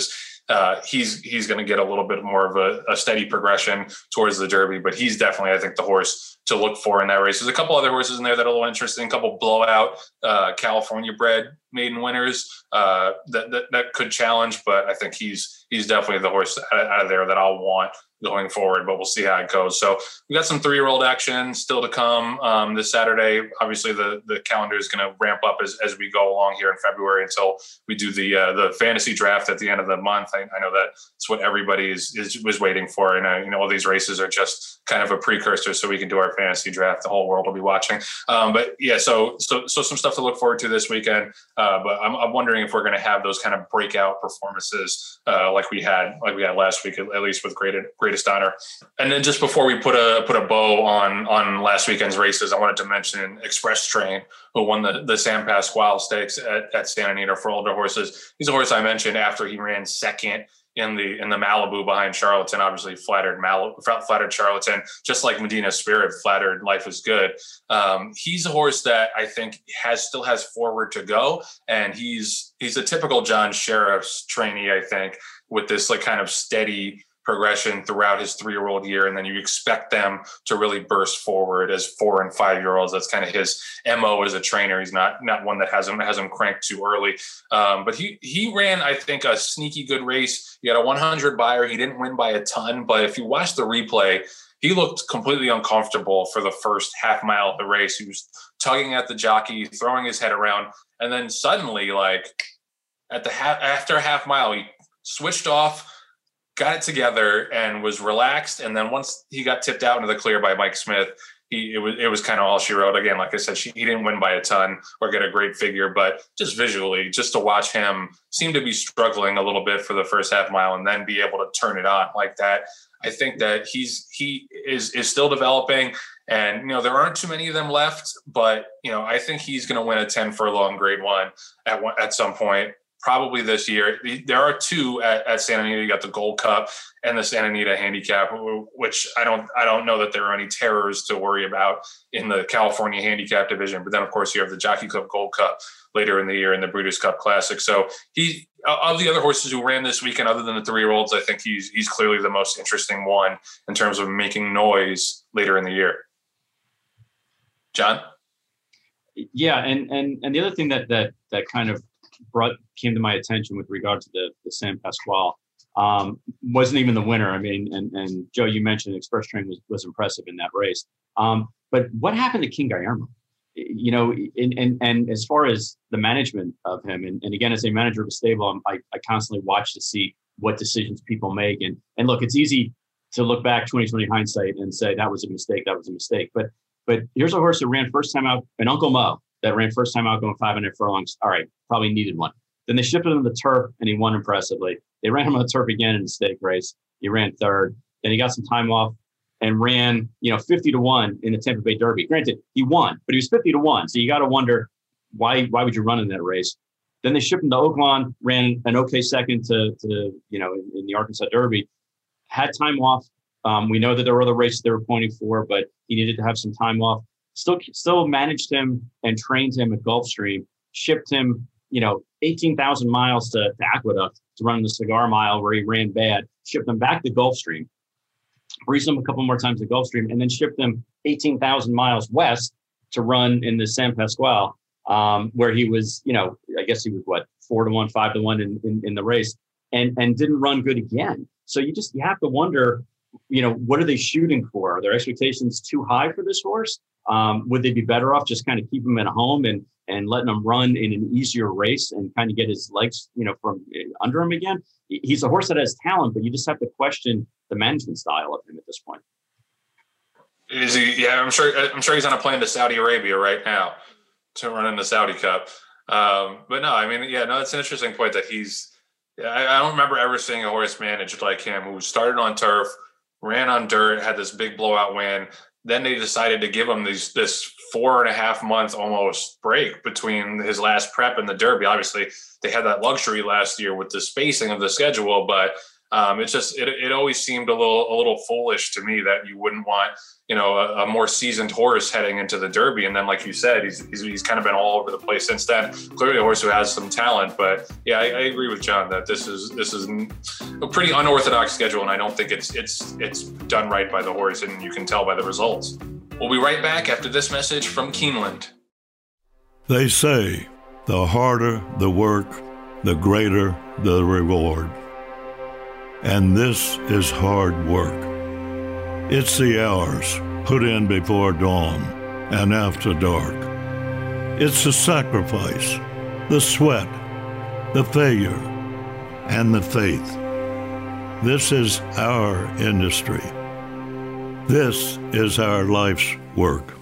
uh, he's he's going to get a little bit more of a, a steady progression towards the Derby. But he's definitely, I think, the horse to look for in that race. There's a couple other horses in there that are a little interesting, a couple blowout uh, California bred maiden winners uh, that, that that could challenge. But I think he's he's definitely the horse out, out of there that I'll want going forward, but we'll see how it goes. So we got some three-year-old action still to come um, this Saturday. Obviously, the the calendar is going to ramp up as, as we go along here in February until we do the uh, the fantasy draft at the end of the month. I, I know that's what everybody is, is was waiting for, and uh, you know, all these races are just kind of a precursor so we can do our fantasy draft. The whole world will be watching. Um, but yeah, so so so some stuff to look forward to this weekend. Uh, but I'm, I'm wondering if we're going to have those kind of breakout performances uh, like we had like we had last week, at, at least with Great, Greatest Honor. And then just before we put a put a bow on on last weekend's races, I wanted to mention Express Train, who won the the San Pasqual Stakes at, at Santa Anita for older horses. He's a horse I mentioned after he ran second in the in the Malibu behind Charlatan. Obviously flattered Mal flattered Charlatan, just like Medina Spirit flattered Life is Good. Um, he's a horse that I think has still has forward to go, and he's he's a typical John Sheriff's trainee, I think, with this like kind of steady progression throughout his three-year-old year, and then you expect them to really burst forward as four and five-year-olds. That's kind of his M O as a trainer. He's not not one that has him has him cranked too early. Um, but he he ran, I think, a sneaky good race. He had a one hundred buyer. He didn't win by a ton, but if you watch the replay, he looked completely uncomfortable for the first half mile of the race. He was tugging at the jockey, throwing his head around, and then suddenly, like at the half after a half mile, he switched off, got it together, and was relaxed. And then once he got tipped out into the clear by Mike Smith, he it was it was kind of all she wrote. Again, like I said, she, he didn't win by a ton or get a great figure, but just visually, just to watch him seem to be struggling a little bit for the first half mile and then be able to turn it on like that. I think that he's he is is still developing, and you know there aren't too many of them left, but you know I think he's going to win a ten furlong Grade One at one, at some point. Probably this year. There are two at, at Santa Anita. You got the Gold Cup and the Santa Anita Handicap, which I don't I don't know that there are any terrors to worry about in the California Handicap division. But then, of course, you have the Jockey Club Gold Cup later in the year and the Breeders' Cup Classic. So he, of the other horses who ran this weekend, other than the three-year-olds, I think he's he's clearly the most interesting one in terms of making noise later in the year. John? Yeah, and and and the other thing that that that kind of brought came to my attention with regard to the, the San Pasqual um, wasn't even the winner. I mean, and, and Joe, you mentioned Express Train was, was impressive in that race. Um, but what happened to King Guillermo? You know, in, and, and as far as the management of him, and, and again, as a manager of a stable, I'm, I, I constantly watch to see what decisions people make. And, and look, it's easy to look back twenty twenty hindsight and say that was a mistake, that was a mistake. But but here's a horse that ran first time out, an Uncle Mo, that ran first time out going five hundred furlongs. All right, probably needed one. Then they shifted him to the turf, and he won impressively. They ran him on the turf again in the stake race. He ran third. Then he got some time off and ran, you know, fifty to one in the Tampa Bay Derby. Granted, he won, but he was fifty to one. So you got to wonder, why why would you run in that race? Then they shipped him to Oaklawn, ran an okay second to, to you know, in, in the Arkansas Derby. Had time off. Um, we know that there were other races they were pointing for, but he needed to have some time off. Still, still managed him and trained him at Gulfstream. Shipped him, you know, eighteen thousand miles to, to Aqueduct to run the Cigar Mile where he ran bad. Shipped him back to Gulfstream. Breezed him a couple more times to Gulfstream, and then shipped him eighteen thousand miles west to run in the San Pasqual, um, where he was, you know, I guess he was what, four to one, five to one in, in, in the race, and and didn't run good again. So you just you have to wonder, you know, what are they shooting for? Are their expectations too high for this horse? Um, would they be better off just kind of keeping him at home and and letting him run in an easier race and kind of get his legs, you know, from under him again? He's a horse that has talent, but you just have to question the management style of him at this point. Is he? Yeah, I'm sure. I'm sure he's on a plane to Saudi Arabia right now to run in the Saudi Cup. Um, but no, I mean, yeah, no, it's an interesting point that he's. Yeah, I, I don't remember ever seeing a horse managed like him who started on turf, ran on dirt, had this big blowout win. Then they decided to give him these this four and a half month almost break between his last prep and the Derby. Obviously, they had that luxury last year with the spacing of the schedule, but Um, it's just it, it always seemed a little a little foolish to me that you wouldn't want, you know, a, a more seasoned horse heading into the Derby. And then, like you said, he's, he's he's kind of been all over the place since then. Clearly, a horse who has some talent. But yeah, I, I agree with John that this is this is a pretty unorthodox schedule, and I don't think it's it's it's done right by the horse, and you can tell by the results. We'll be right back after this message from Keeneland. They say the harder the work, the greater the reward. And this is hard work. It's the hours put in before dawn and after dark. It's the sacrifice, the sweat, the failure, and the faith. This is our industry. This is our life's work.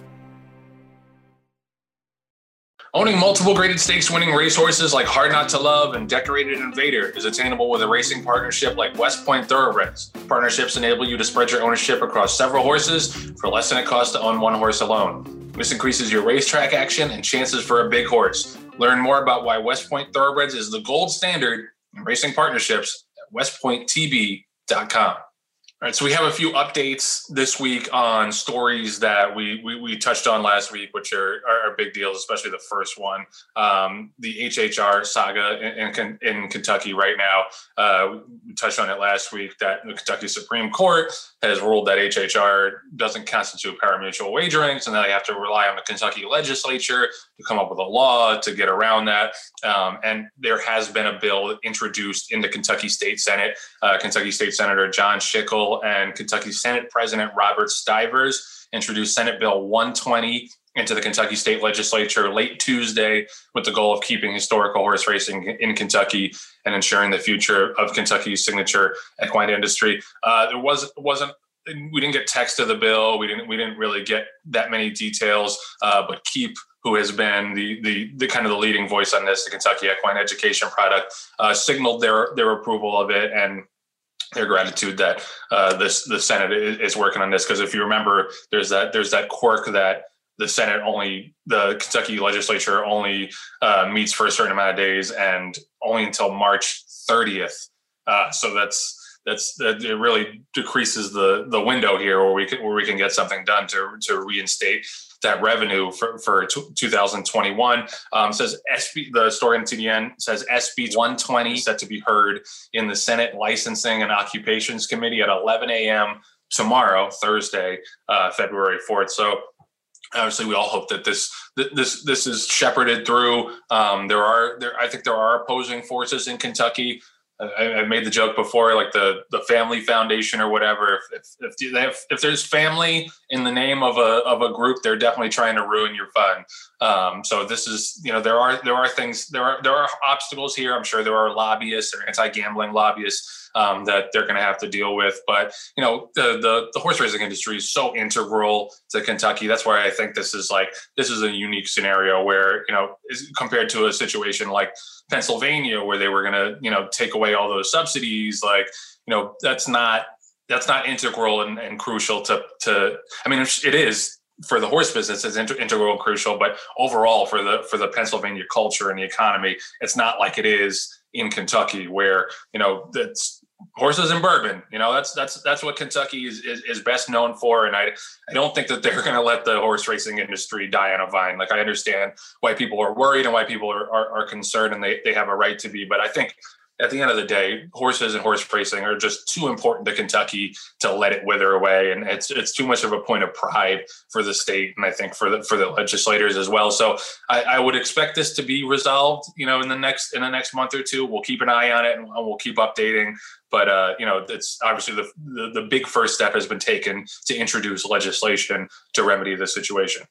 Owning multiple graded stakes winning racehorses like Hard Not to Love and Decorated Invader is attainable with a racing partnership like West Point Thoroughbreds. Partnerships enable you to spread your ownership across several horses for less than it costs to own one horse alone. This increases your racetrack action and chances for a big horse. Learn more about why West Point Thoroughbreds is the gold standard in racing partnerships at west point t b dot com. All right, so we have a few updates this week on stories that we we, we touched on last week, which are, are big deals, especially the first one, um, the H H R saga in, in, in Kentucky right now. Uh, we touched on it last week that the Kentucky Supreme Court has ruled that H H R doesn't constitute pari-mutuel wagering, so now they have to rely on the Kentucky legislature to come up with a law to get around that. Um, and there has been a bill introduced in the Kentucky State Senate. Uh, Kentucky State Senator John Schickel and Kentucky Senate President Robert Stivers introduced Senate Bill one twenty into the Kentucky State Legislature late Tuesday with the goal of keeping historical horse racing in Kentucky and ensuring the future of Kentucky's signature equine industry. Uh, there was wasn't we didn't get text of the bill. We didn't we didn't really get that many details. Uh, but Keep, who has been the the the kind of the leading voice on this, the Kentucky Equine Education Product, uh, signaled their their approval of it and their gratitude that uh, this the Senate is, is working on this. Because if you remember, there's that there's that quirk that the Senate only, the Kentucky legislature only uh, meets for a certain amount of days and only until March thirtieth. Uh, so that's that's that it really decreases the the window here where we can where we can get something done to to reinstate that revenue for, for two thousand twenty-one. Um, says S B, the story in T D N says S B one twenty set to be heard in the Senate Licensing and Occupations Committee at eleven a.m. tomorrow, Thursday, uh, February fourth. So obviously, we all hope that this this this is shepherded through. Um, there are there I think there are opposing forces in Kentucky. I, I made the joke before, like the the Family Foundation or whatever. If if if, they have, if there's family in the name of a of a group, they're definitely trying to ruin your fun. Um, so this is, you know, there are there are things there are there are obstacles here. I'm sure there are lobbyists or anti-gambling lobbyists um, that they're going to have to deal with. But you know, the, the the horse racing industry is so integral to Kentucky. That's why I think this is like this is a unique scenario where, you know, is compared to a situation like Pennsylvania where they were going to, you know, take away all those subsidies. Like, you know, that's not that's not integral and, and crucial to to. I mean, it is for the horse business, it's integral and crucial, but overall for the for the Pennsylvania culture and the economy, it's not like it is in Kentucky, where, you know, that's horses and bourbon. You know, that's that's that's what Kentucky is is, is best known for. And I I don't think that they're going to let the horse racing industry die on a vine. Like, I understand why people are worried and why people are are, are concerned, and they they have a right to be. But I think at the end of the day, horses and horse racing are just too important to Kentucky to let it wither away, and it's it's too much of a point of pride for the state, and I think for the for the legislators as well. So I, I would expect this to be resolved, you know, in the next in the next month or two. We'll keep an eye on it, and we'll keep updating. But uh, you know, it's obviously the, the the big first step has been taken to introduce legislation to remedy the situation.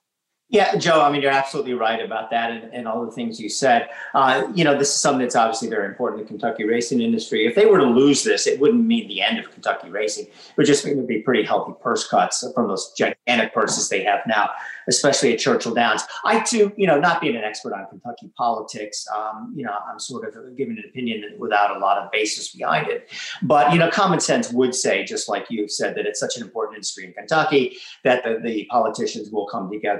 Yeah, Joe, I mean, you're absolutely right about that and, and all the things you said. Uh, you know, this is something that's obviously very important to the Kentucky racing industry. If they were to lose this, it wouldn't mean the end of Kentucky racing. It would just mean it would be pretty healthy purse cuts from those gigantic purses they have now, especially at Churchill Downs. I, too, you know, not being an expert on Kentucky politics, um, you know, I'm sort of giving an opinion without a lot of basis behind it. But, you know, common sense would say, just like you've said, that it's such an important industry in Kentucky that the, the politicians will come together and get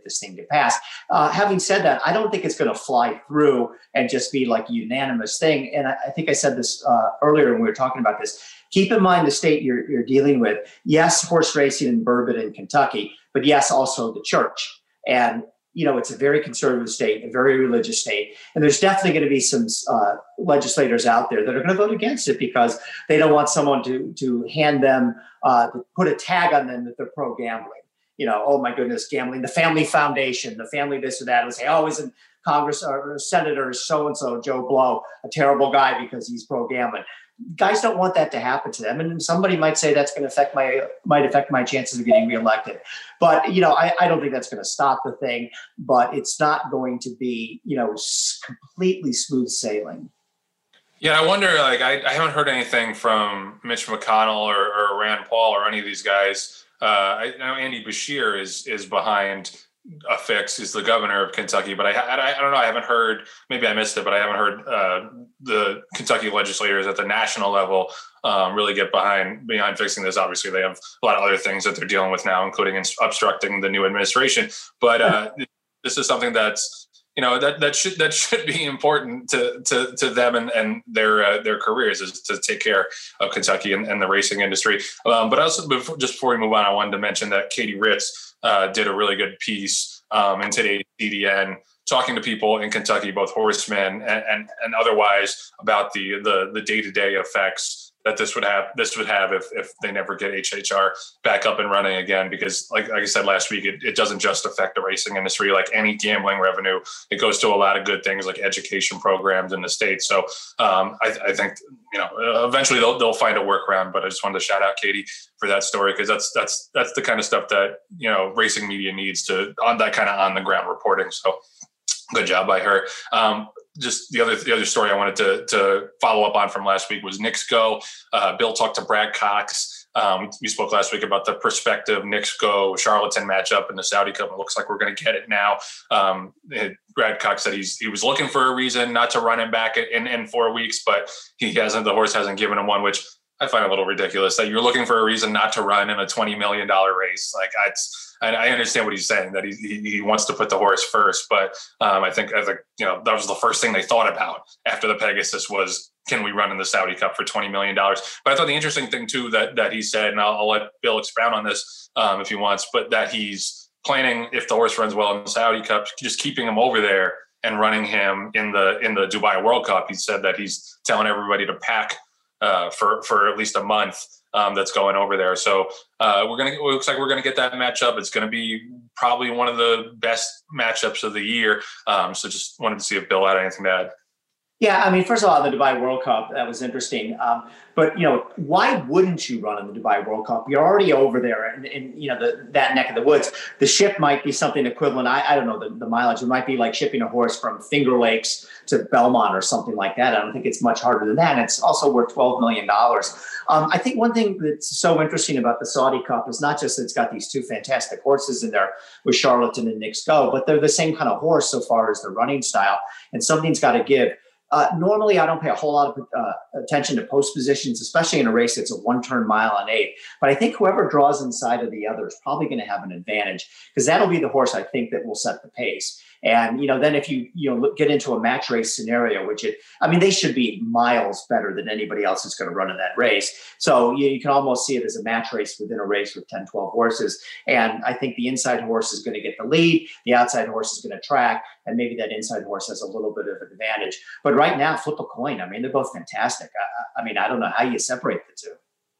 get this thing to pass. Uh, having said that, I don't think it's going to fly through and just be like a unanimous thing. And I, I think I said this uh, earlier when we were talking about this. Keep in mind the state you're, you're dealing with. Yes, horse racing in Bourbon in Kentucky, but yes, also the church. And, you know, it's a very conservative state, a very religious state. And there's definitely going to be some uh, legislators out there that are going to vote against it because they don't want someone to, to hand them, uh, to put a tag on them that they're pro-gambling. You know, oh my goodness, gambling, the family foundation, the family this or that, and say, oh, isn't Congress or Senator so-and-so, Joe Blow, a terrible guy because he's pro-gambling. Guys don't want that to happen to them. And somebody might say that's going to affect my, might affect my chances of getting reelected. But, you know, I, I don't think that's going to stop the thing, but it's not going to be, you know, completely smooth sailing. Yeah, I wonder, like, I, I haven't heard anything from Mitch McConnell or, or Rand Paul or any of these guys. Uh, I know Andy Beshear is is behind a fix, is the governor of Kentucky, but I, I I don't know. I haven't heard. Maybe I missed it, but I haven't heard uh, the Kentucky legislators at the national level um, really get behind behind fixing this. Obviously, they have a lot of other things that they're dealing with now, including obstructing the new administration. But uh, this is something that's, you know, that that should that should be important to to, to them and, and their uh, their careers, is to take care of Kentucky and, and the racing industry. Um, but also, before, just before we move on, I wanted to mention that Katie Ritz uh, did a really good piece um, in today's C D N, talking to people in Kentucky, both horsemen and and, and otherwise, about the the the day to day effects that this would have this would have if if they never get H H R back up and running again. Because like, like I said last week, it, it doesn't just affect the racing industry. Like any gambling revenue, it goes to a lot of good things like education programs in the state. So um, I, I think, you know, eventually they'll they'll find a workaround. But I just wanted to shout out Katie for that story, because that's that's that's the kind of stuff that, you know, racing media needs to, on that kind of on the ground reporting. So good job by her. Um, Just the other the other story I wanted to to follow up on from last week was Knicks Go. Uh, Bill talked to Brad Cox. Um, we spoke last week about the prospective Knicks Go Charlatan matchup in the Saudi Cup. It looks like we're going to get it now. Um, it, Brad Cox said he's he was looking for a reason not to run him back in, in four weeks, but he hasn't. The horse hasn't given him one, which I find a little ridiculous. That you're looking for a reason not to run in a twenty million dollars race. Like I. And I understand what he's saying, that he, he he wants to put the horse first, but um, I think I think you know that was the first thing they thought about after the Pegasus was, can we run in the Saudi Cup for twenty million dollars? But I thought the interesting thing too that that he said, and I'll, I'll let Bill expound on this um, if he wants, but that he's planning, if the horse runs well in the Saudi Cup, just keeping him over there and running him in the in the Dubai World Cup. He said that he's telling everybody to pack uh, for for at least a month. Um, that's going over there. So uh, we're gonna. It looks like we're gonna get that matchup. It's gonna be probably one of the best matchups of the year. Um, so just wanted to see if Bill had anything to add. Yeah, I mean, first of all, the Dubai World Cup, that was interesting. Um, but, you know, why wouldn't you run in the Dubai World Cup? You're already over there in, in you know, the, that neck of the woods. The ship might be something equivalent. I, I don't know the, the mileage. It might be like shipping a horse from Finger Lakes to Belmont or something like that. I don't think it's much harder than that. And it's also worth twelve million dollars. Um, I think one thing that's so interesting about the Saudi Cup is not just that it's got these two fantastic horses in there with Charlatan and Knicks Go, but they're the same kind of horse so far as the running style. And something's got to give. Uh, normally, I don't pay a whole lot of uh, attention to post positions, especially in a race that's a one-turn mile on eight. But I think whoever draws inside of the other is probably going to have an advantage, because that'll be the horse I think that will set the pace. And, you know, then if you, you know, look, get into a match race scenario, which it, I mean, they should be miles better than anybody else who's going to run in that race. So you, you can almost see it as a match race within a race with ten, twelve horses. And I think the inside horse is going to get the lead. The outside horse is going to track. And maybe that inside horse has a little bit of an advantage. But right now, flip a coin. I mean, they're both fantastic. I, I mean, I don't know how you separate the two.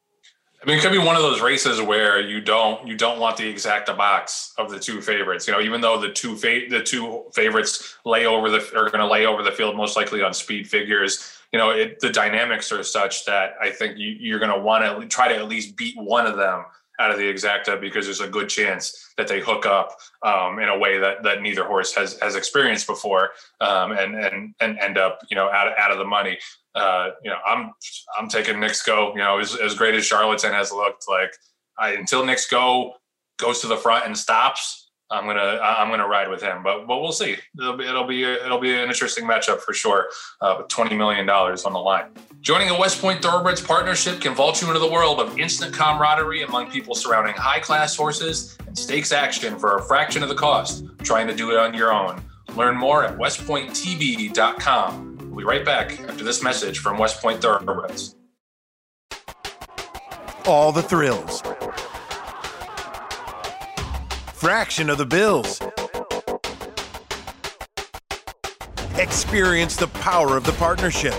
I mean, it could be one of those races where you don't you don't want the exacta box of the two favorites. You know, even though the two fa- the two favorites lay over the are going to lay over the field most likely on speed figures. You know, it, the dynamics are such that I think you, you're going to want to try to at least beat one of them out of the exacta, because there's a good chance that they hook up um, in a way that that neither horse has has experienced before, um, and and and end up, you know, out of, out of the money. Uh, you know, I'm I'm taking Knicks Go. You know, as, as great as Charlatan has looked, like I, until Knicks Go goes to the front and stops, I'm gonna I'm gonna ride with him, but but we'll see. It'll be it'll be it'll be an interesting matchup for sure, uh, with twenty million dollars on the line. Joining a West Point Thoroughbreds partnership can vault you into the world of instant camaraderie among people surrounding high-class horses and stakes action for a fraction of the cost of trying to do it on your own. Learn more at west point t b dot com. We'll be right back after this message from West Point Thoroughbreds. All the thrills. Fraction of the bills. Experience the power of the partnership.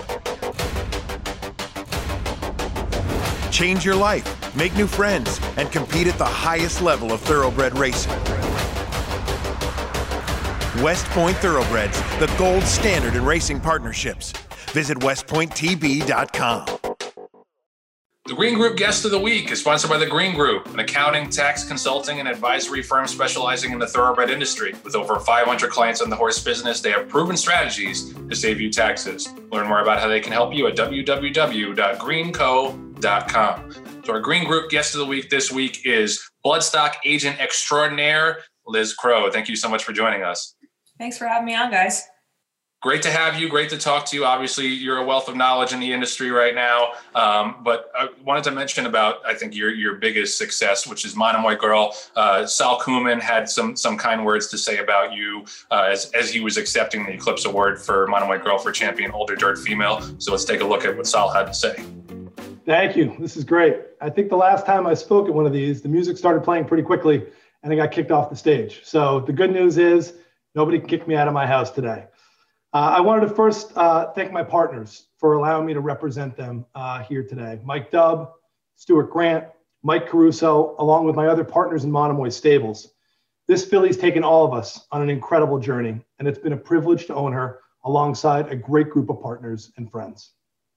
Change your life, make new friends, and compete at the highest level of thoroughbred racing. West Point Thoroughbreds, the gold standard in racing partnerships. Visit west point t b dot com. The Green Group Guest of the Week is sponsored by The Green Group, an accounting, tax, consulting, and advisory firm specializing in the thoroughbred industry. With over five hundred clients in the horse business, they have proven strategies to save you taxes. Learn more about how they can help you at w w w dot green co dot com. So our Green Group Guest of the Week this week is Bloodstock Agent Extraordinaire, Liz Crow. Thank you so much for joining us. Thanks for having me on, guys. Great to have you. Great to talk to you. Obviously, you're a wealth of knowledge in the industry right now. Um, but I wanted to mention about, I think, your your biggest success, which is Monomoy Girl. Uh, Sal Kumin had some some kind words to say about you uh, as, as he was accepting the Eclipse Award for Monomoy Girl for Champion Older Dirt Female. So let's take a look at what Sal had to say. Thank you. This is great. I think the last time I spoke at one of these, the music started playing pretty quickly and I got kicked off the stage. So the good news is nobody can kick me out of my house today. Uh, I wanted to first uh, thank my partners for allowing me to represent them uh, here today. Mike Dubb, Stuart Grant, Mike Caruso, along with my other partners in Monomoy Stables. This filly's taken all of us on an incredible journey, and it's been a privilege to own her alongside a great group of partners and friends.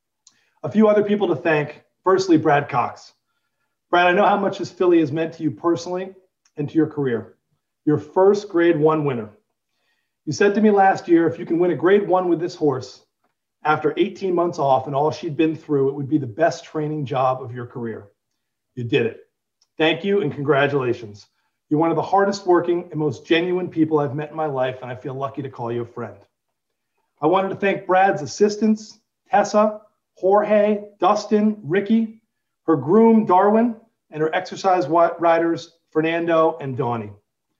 A few other people to thank. Firstly, Brad Cox. Brad, I know how much this filly has meant to you personally and to your career. Your first grade one winner. You said to me last year, if you can win a grade one with this horse, after eighteen months off and all she'd been through, it would be the best training job of your career. You did it. Thank you and congratulations. You're one of the hardest working and most genuine people I've met in my life, and I feel lucky to call you a friend. I wanted to thank Brad's assistants, Tessa, Jorge, Dustin, Ricky, her groom, Darwin, and her exercise riders, Fernando and Donnie.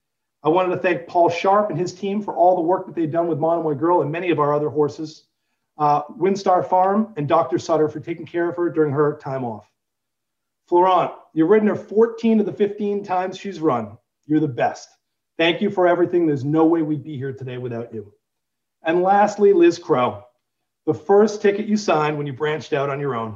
I wanted to thank Paul Sharp and his team for all the work that they've done with Monomoy Girl and many of our other horses. Uh, Windstar Farm and Doctor Sutter for taking care of her during her time off. Florent, you've ridden her fourteen of the fifteen times she's run. You're the best. Thank you for everything. There's no way we'd be here today without you. And lastly, Liz Crow, the first ticket you signed when you branched out on your own.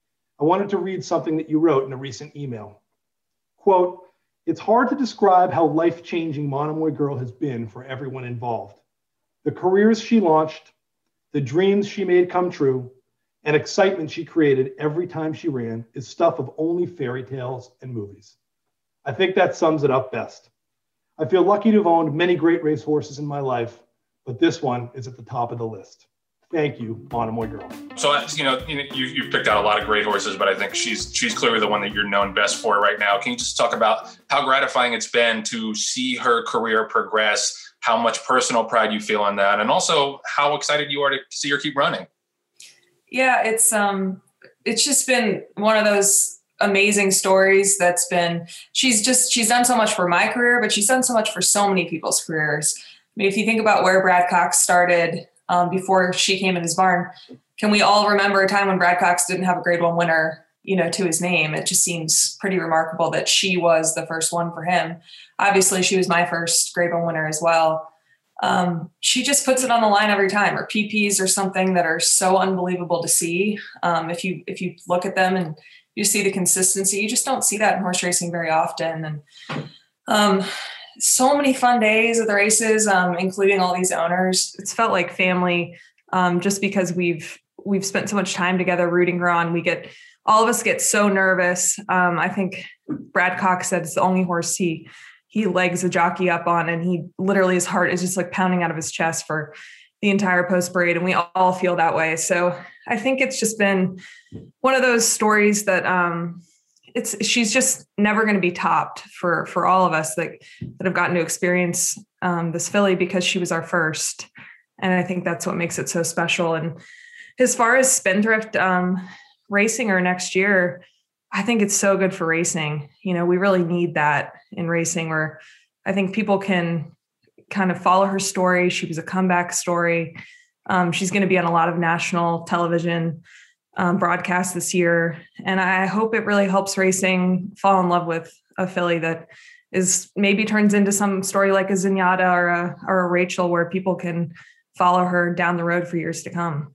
I wanted to read something that you wrote in a recent email. Quote, it's hard to describe how life-changing Monomoy Girl has been for everyone involved. The careers she launched, the dreams she made come true, and excitement she created every time she ran is stuff of only fairy tales and movies. I think that sums it up best. I feel lucky to have owned many great race horses in my life, but this one is at the top of the list. Thank you, Monomoy Girl. So, you know, you, you've picked out a lot of great horses, but I think she's she's clearly the one that you're known best for right now. Can you just talk about how gratifying it's been to see her career progress, how much personal pride you feel in that, and also how excited you are to see her keep running? Yeah, it's um, it's just been one of those amazing stories that's been, she's just, she's done so much for my career, but she's done so much for so many people's careers. I mean, if you think about where Brad Cox started Um, before she came in his barn, can we all remember a time when Brad Cox didn't have a grade one winner, you know, to his name? It just seems pretty remarkable that she was the first one for him. Obviously, she was my first grade one winner as well. Um, she just puts it on the line every time. Her P Ps are something that are so unbelievable to see. Um, if you if you look at them and you see the consistency, you just don't see that in horse racing very often. And um, so many fun days at the races, um, including all these owners. It's felt like family, um, just because we've we've spent so much time together rooting her on. We get all of us get so nervous. Um, I think Brad Cox said it's the only horse he he legs a jockey up on, and he literally, his heart is just like pounding out of his chest for the entire post parade, and we all feel that way. So I think it's just been one of those stories that um, it's she's just never going to be topped for for all of us that that have gotten to experience um, this filly, because she was our first, and I think that's what makes it so special. And as far as Spendthrift um, racing her next year, I think it's so good for racing. You know, we really need that in racing, where I think people can kind of follow her story. She was a comeback story. Um, she's going to be on a lot of national television um, broadcasts this year. And I hope it really helps racing fall in love with a filly that is maybe turns into some story like a Zenyatta or a, or a Rachel, where people can follow her down the road for years to come.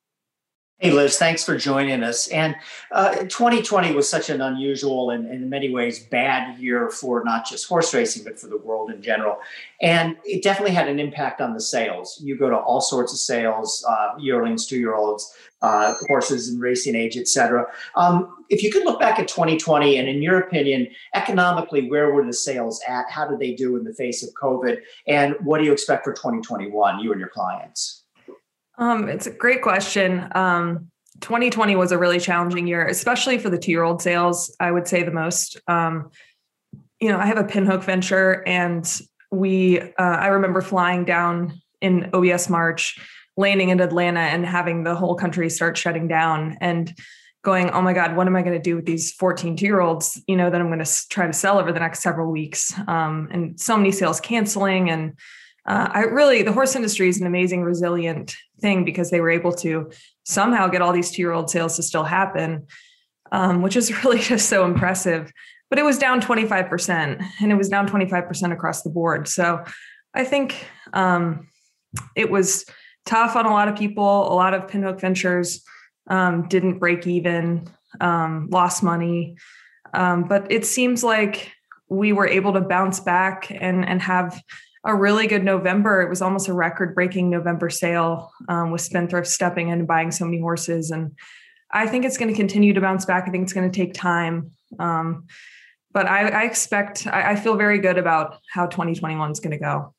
Hey, Liz, thanks for joining us. And uh, twenty twenty was such an unusual and, and in many ways bad year for not just horse racing, but for the world in general. And it definitely had an impact on the sales. You go to all sorts of sales, uh, yearlings, two-year-olds, uh, horses in racing age, et cetera. Um, if you could look back at twenty twenty, and in your opinion, economically, where were the sales at? How did they do in the face of COVID? And what do you expect for twenty twenty-one, you and your clients? Um, it's a great question. Um, twenty twenty was a really challenging year, especially for the two-year-old sales, I would say the most. Um, you know, I have a pinhook venture, and we, uh, I remember flying down in O B S March, landing in Atlanta and having the whole country start shutting down and going, oh my God, what am I going to do with these fourteen two-year-olds, you know, that I'm going to try to sell over the next several weeks. Um, and so many sales canceling. And uh, I really, the horse industry is an amazing, resilient thing, because they were able to somehow get all these two-year-old sales to still happen, um, which is really just so impressive. But it was down twenty-five percent, and it was down twenty-five percent across the board. So I think um, it was tough on a lot of people. A lot of pinhook ventures um, didn't break even, um, lost money. Um, but it seems like we were able to bounce back and, and have a really good November. It was almost a record-breaking November sale um, with Spendthrift stepping in and buying so many horses. And I think it's going to continue to bounce back. I think it's going to take time. Um, but I, I expect, I, I feel very good about how twenty twenty-one is going to go.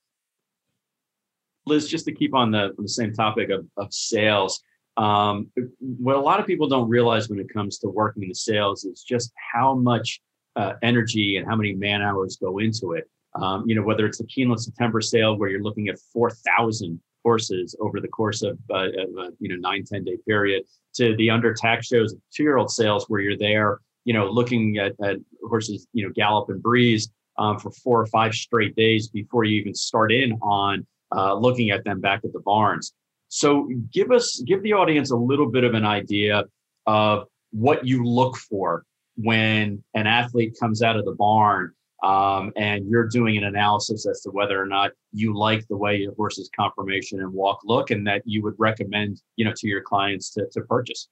Liz, just to keep on the, on the same topic of, of sales, um, what a lot of people don't realize when it comes to working in the sales is just how much uh, energy and how many man hours go into it. Um, you know, whether it's the Keeneland September sale, where you're looking at four thousand horses over the course of, uh, of a, you know, nine, ten day period, to the under tax shows, two-year-old sales, where you're there, you know, looking at, at horses, you know, gallop and breeze um, for four or five straight days before you even start in on uh, looking at them back at the barns. So give us, give the audience a little bit of an idea of what you look for when an athlete comes out of the barn. Um, and you're doing an analysis as to whether or not you like the way your horse's conformation and walk look, and that you would recommend, you know, to your clients to, to purchase.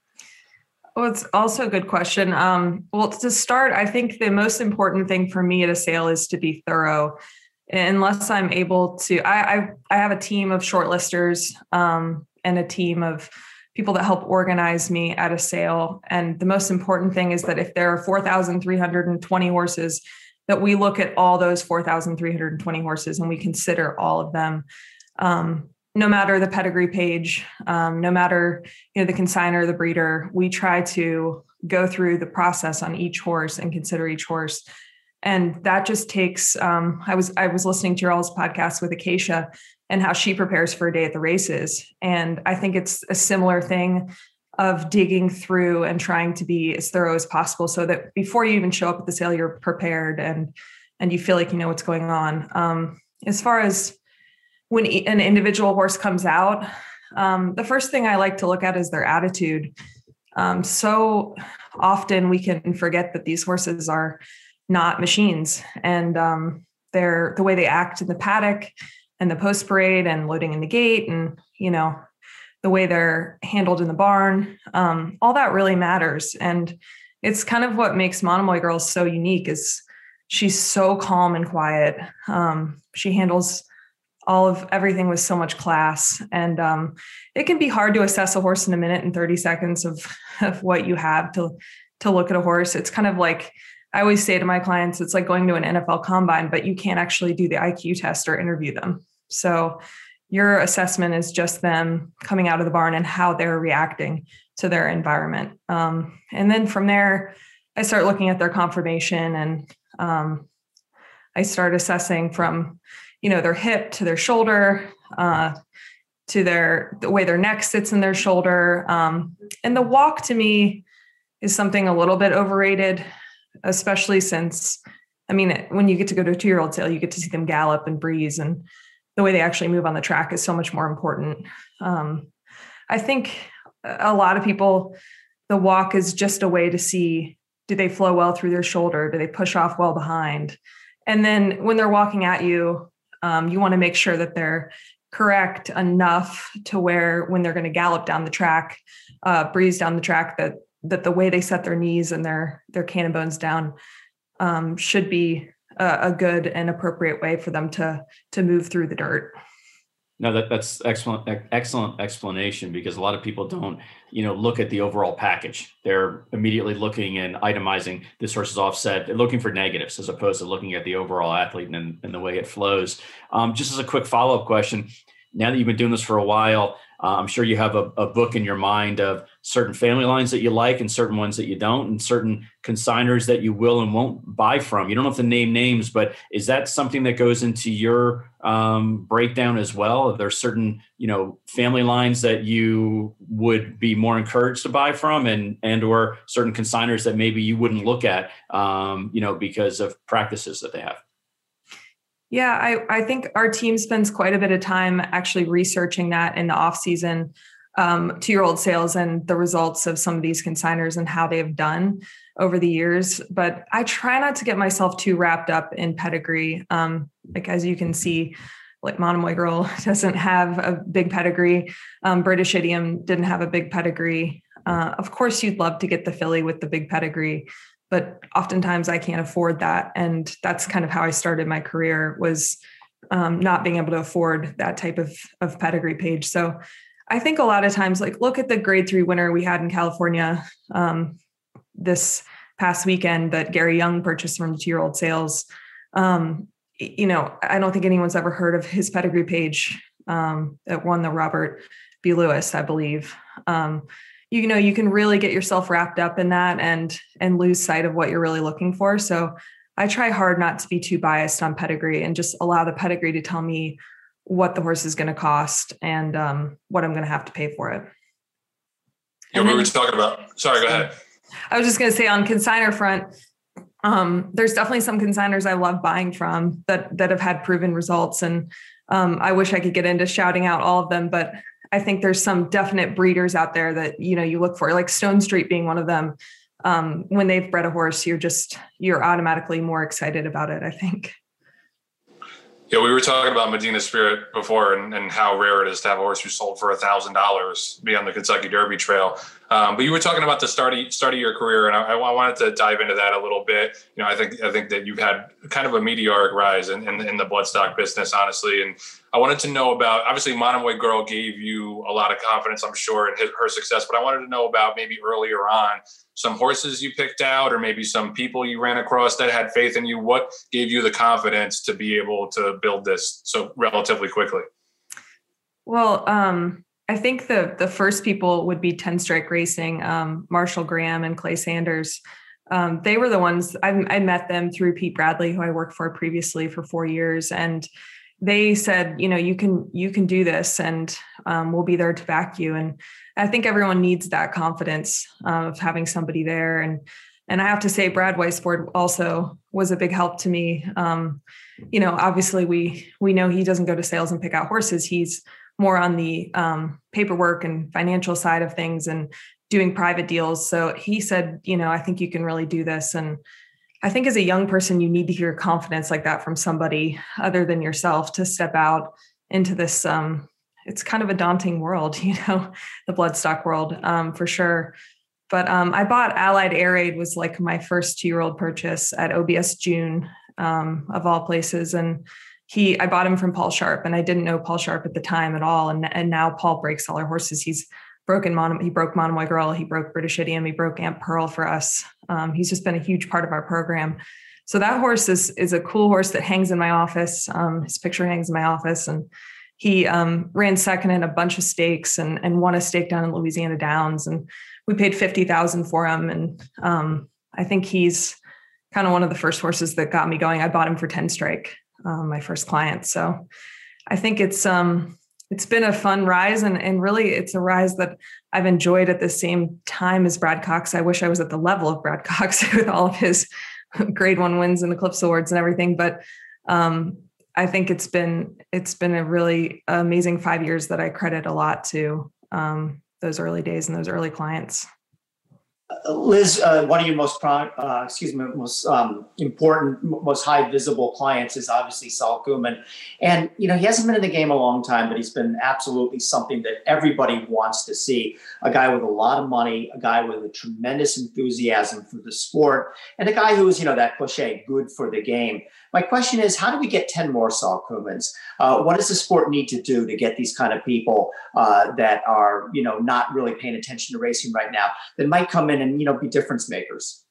Well, it's also a good question. Um, well, to start, I think the most important thing for me at a sale is to be thorough. Unless I'm able to, I I, I have a team of shortlisters um, and a team of people that help organize me at a sale. And the most important thing is that if there are four thousand three hundred twenty horses, that we look at all those four thousand three hundred twenty horses and we consider all of them, um, no matter the pedigree page, um, no matter, you know, the consignor, the breeder. We try to go through the process on each horse and consider each horse. And that just takes, um, I was I was listening to your all's podcast with Acacia and how she prepares for a day at the races. And I think it's a similar thing of digging through and trying to be as thorough as possible, so that before you even show up at the sale, you're prepared and and you feel like you know what's going on. Um, as far as when an individual horse comes out, um, the first thing I like to look at is their attitude. Um, so often we can forget that these horses are not machines, and um, they're the way they act in the paddock and the post parade and loading in the gate, and you know, the way they're handled in the barn, um, all that really matters. And it's kind of what makes Monomoy Girls so unique, is she's so calm and quiet. Um, she handles all of everything with so much class. And um, it can be hard to assess a horse in a minute and thirty seconds of, of what you have to, to look at a horse. It's kind of like, I always say to my clients, it's like going to an N F L combine, but you can't actually do the I Q test or interview them. So your assessment is just them coming out of the barn and how they're reacting to their environment. Um, and then from there, I start looking at their conformation, and um, I start assessing from, you know, their hip to their shoulder, uh, to their, the way their neck sits in their shoulder. Um, and the walk to me is something a little bit overrated, especially since, I mean, when you get to go to a two-year-old sale, you get to see them gallop and breeze, and the way they actually move on the track is so much more important. Um, I think a lot of people, the walk is just a way to see, do they flow well through their shoulder? Do they push off well behind? And then when they're walking at you, um, you want to make sure that they're correct enough to where when they're going to gallop down the track, uh, breeze down the track, that that the way they set their knees and their their cannon bones down um, should be a, a good and appropriate way for them to to move through the dirt. No, that, that's excellent, excellent explanation, because a lot of people don't, you know, look at the overall package. They're immediately looking and itemizing this horse's offset. They're looking for negatives as opposed to looking at the overall athlete and, and the way it flows. Um, just as a quick follow-up question, now that you've been doing this for a while, uh, I'm sure you have a, a book in your mind of certain family lines that you like and certain ones that you don't, and certain consigners that you will and won't buy from. You don't have to name names, but is that something that goes into your um, breakdown as well? Are there certain, you know, family lines that you would be more encouraged to buy from, and and or certain consigners that maybe you wouldn't look at, um, you know, because of practices that they have? Yeah, I, I think our team spends quite a bit of time actually researching that in the off season, um, two-year-old sales and the results of some of these consigners and how they have done over the years. But I try not to get myself too wrapped up in pedigree. Um, like, as you can see, like Monomoy Girl doesn't have a big pedigree. Um, British Idiom didn't have a big pedigree. Uh, of course, you'd love to get the filly with the big pedigree, but oftentimes I can't afford that. And that's kind of how I started my career, was um, not being able to afford that type of, of pedigree page. So I think a lot of times, like, look at the grade three winner we had in California um, this past weekend that Gary Young purchased from two-year-old sales. Um, you know, I don't think anyone's ever heard of his pedigree page um, that won the Robert B. Lewis, I believe. Um, you know, you can really get yourself wrapped up in that and, and lose sight of what you're really looking for. So I try hard not to be too biased on pedigree and just allow the pedigree to tell me what the horse is going to cost and um, what I'm going to have to pay for it. Yeah, we were talking about, sorry, go ahead. I was just going to say, on consignor front, um, there's definitely some consigners I love buying from that, that have had proven results. And um, I wish I could get into shouting out all of them, but I think there's some definite breeders out there that, you know, you look for, like Stone Street being one of them. Um, when they've bred a horse, you're just, you're automatically more excited about it, I think. Yeah, we were talking about Medina Spirit before, and, and how rare it is to have a horse who sold for a thousand dollars be on the Kentucky Derby trail. Um, but you were talking about the start of, start of your career, and I, I wanted to dive into that a little bit. You know, I think I think that you've had kind of a meteoric rise in, in, in the bloodstock business, honestly. And I wanted to know about, obviously, Monomoy Girl gave you a lot of confidence, I'm sure, in his, her success. But I wanted to know about maybe earlier on some horses you picked out, or maybe some people you ran across that had faith in you. What gave you the confidence to be able to build this so relatively quickly? Well, um, I think the the first people would be ten Strike Racing, um, Marshall Graham and Clay Sanders. Um, they were the ones, I, I met them through Pete Bradley, who I worked for previously for four years. And they said, you know, you can, you can do this, and um, we'll be there to back you. And I think everyone needs that confidence uh, of having somebody there. And, and I have to say, Brad Weisford also was a big help to me. Um, you know, obviously we, we know he doesn't go to sales and pick out horses. He's more on the um, paperwork and financial side of things and doing private deals. So he said, you know, I think you can really do this. And I think as a young person, you need to hear confidence like that from somebody other than yourself to step out into this. Um, it's kind of a daunting world, you know, the bloodstock world, um, for sure. But um, I bought Allied Air Raid, was like my first two-year-old purchase at O B S June, um, of all places. And he, I bought him from Paul Sharp, and I didn't know Paul Sharp at the time at all. And, and now Paul breaks all our horses. He's broken Mon- he broke Monomoy Girl, he broke British Idiom, he broke Aunt Pearl for us. Um, he's just been a huge part of our program. So that horse is is a cool horse that hangs in my office. Um, his picture hangs in my office, and he um, ran second in a bunch of stakes and and won a stake down in Louisiana Downs. And we paid fifty thousand dollars for him. And um, I think he's kind of one of the first horses that got me going. I bought him for ten strike, um, my first client. So I think it's, um, it's been a fun rise, and, and really it's a rise that I've enjoyed at the same time as Brad Cox. I wish I was at the level of Brad Cox with all of his grade one wins and Eclipse Awards and everything. But um, I think it's been, it's been a really amazing five years that I credit a lot to um, those early days and those early clients. Liz, uh, one of your most, pro- uh, excuse me, most um, important, most high visible clients is obviously Saul Koopman. And, you know, he hasn't been in the game a long time, but he's been absolutely something that everybody wants to see. A guy with a lot of money, a guy with a tremendous enthusiasm for the sport, and a guy who is, you know, that cliche, good for the game. My question is, how do we get ten more Saul Koopmans? Uh, what does the sport need to do to get these kind of people uh, that are, you know, not really paying attention to racing right now, that might come in and, you know, be difference makers?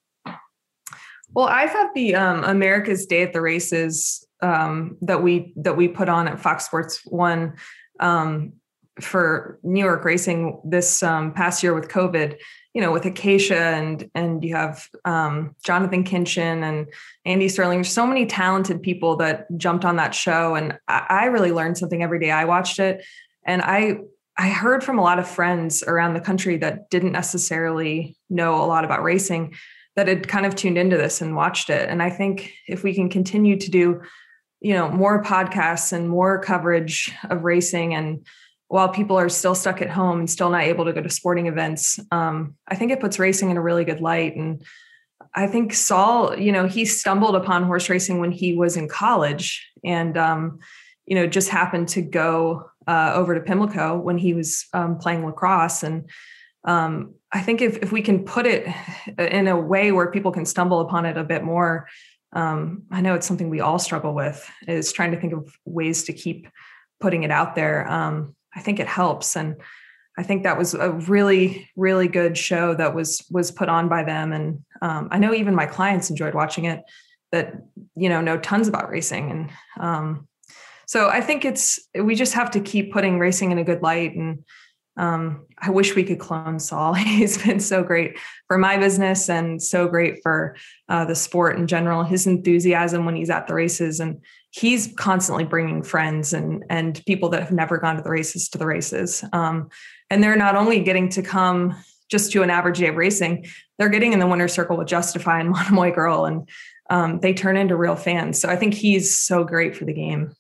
Well, I thought the um, America's Day at the Races um, that we that we put on at Fox Sports One um, for New York racing this um, past year with COVID, you know, with Acacia and and you have um, Jonathan Kinchin and Andy Sterling. There's so many talented people that jumped on that show, and I, I really learned something every day I watched it. And I I heard from a lot of friends around the country that didn't necessarily know a lot about racing that had kind of tuned into this and watched it. And I think if we can continue to do, you know, more podcasts and more coverage of racing, and while people are still stuck at home and still not able to go to sporting events, um, I think it puts racing in a really good light. And I think Saul, you know, he stumbled upon horse racing when he was in college and, um, you know, just happened to go uh, over to Pimlico when he was um, playing lacrosse. And um, I think if, if we can put it in a way where people can stumble upon it a bit more, um, I know it's something we all struggle with, is trying to think of ways to keep putting it out there. Um, I think it helps. And I think that was a really, really good show that was, was put on by them. And um, I know even my clients enjoyed watching it that, you know, know tons about racing. And um, so I think it's, we just have to keep putting racing in a good light. And um, I wish we could clone Saul. He's been so great for my business and so great for uh, the sport in general. His enthusiasm when he's at the races, and he's constantly bringing friends and, and people that have never gone to the races to the races. Um, and they're not only getting to come just to an average day of racing, they're getting in the winner's circle with Justify and Monomoy Girl, and um, they turn into real fans. So I think he's so great for the game.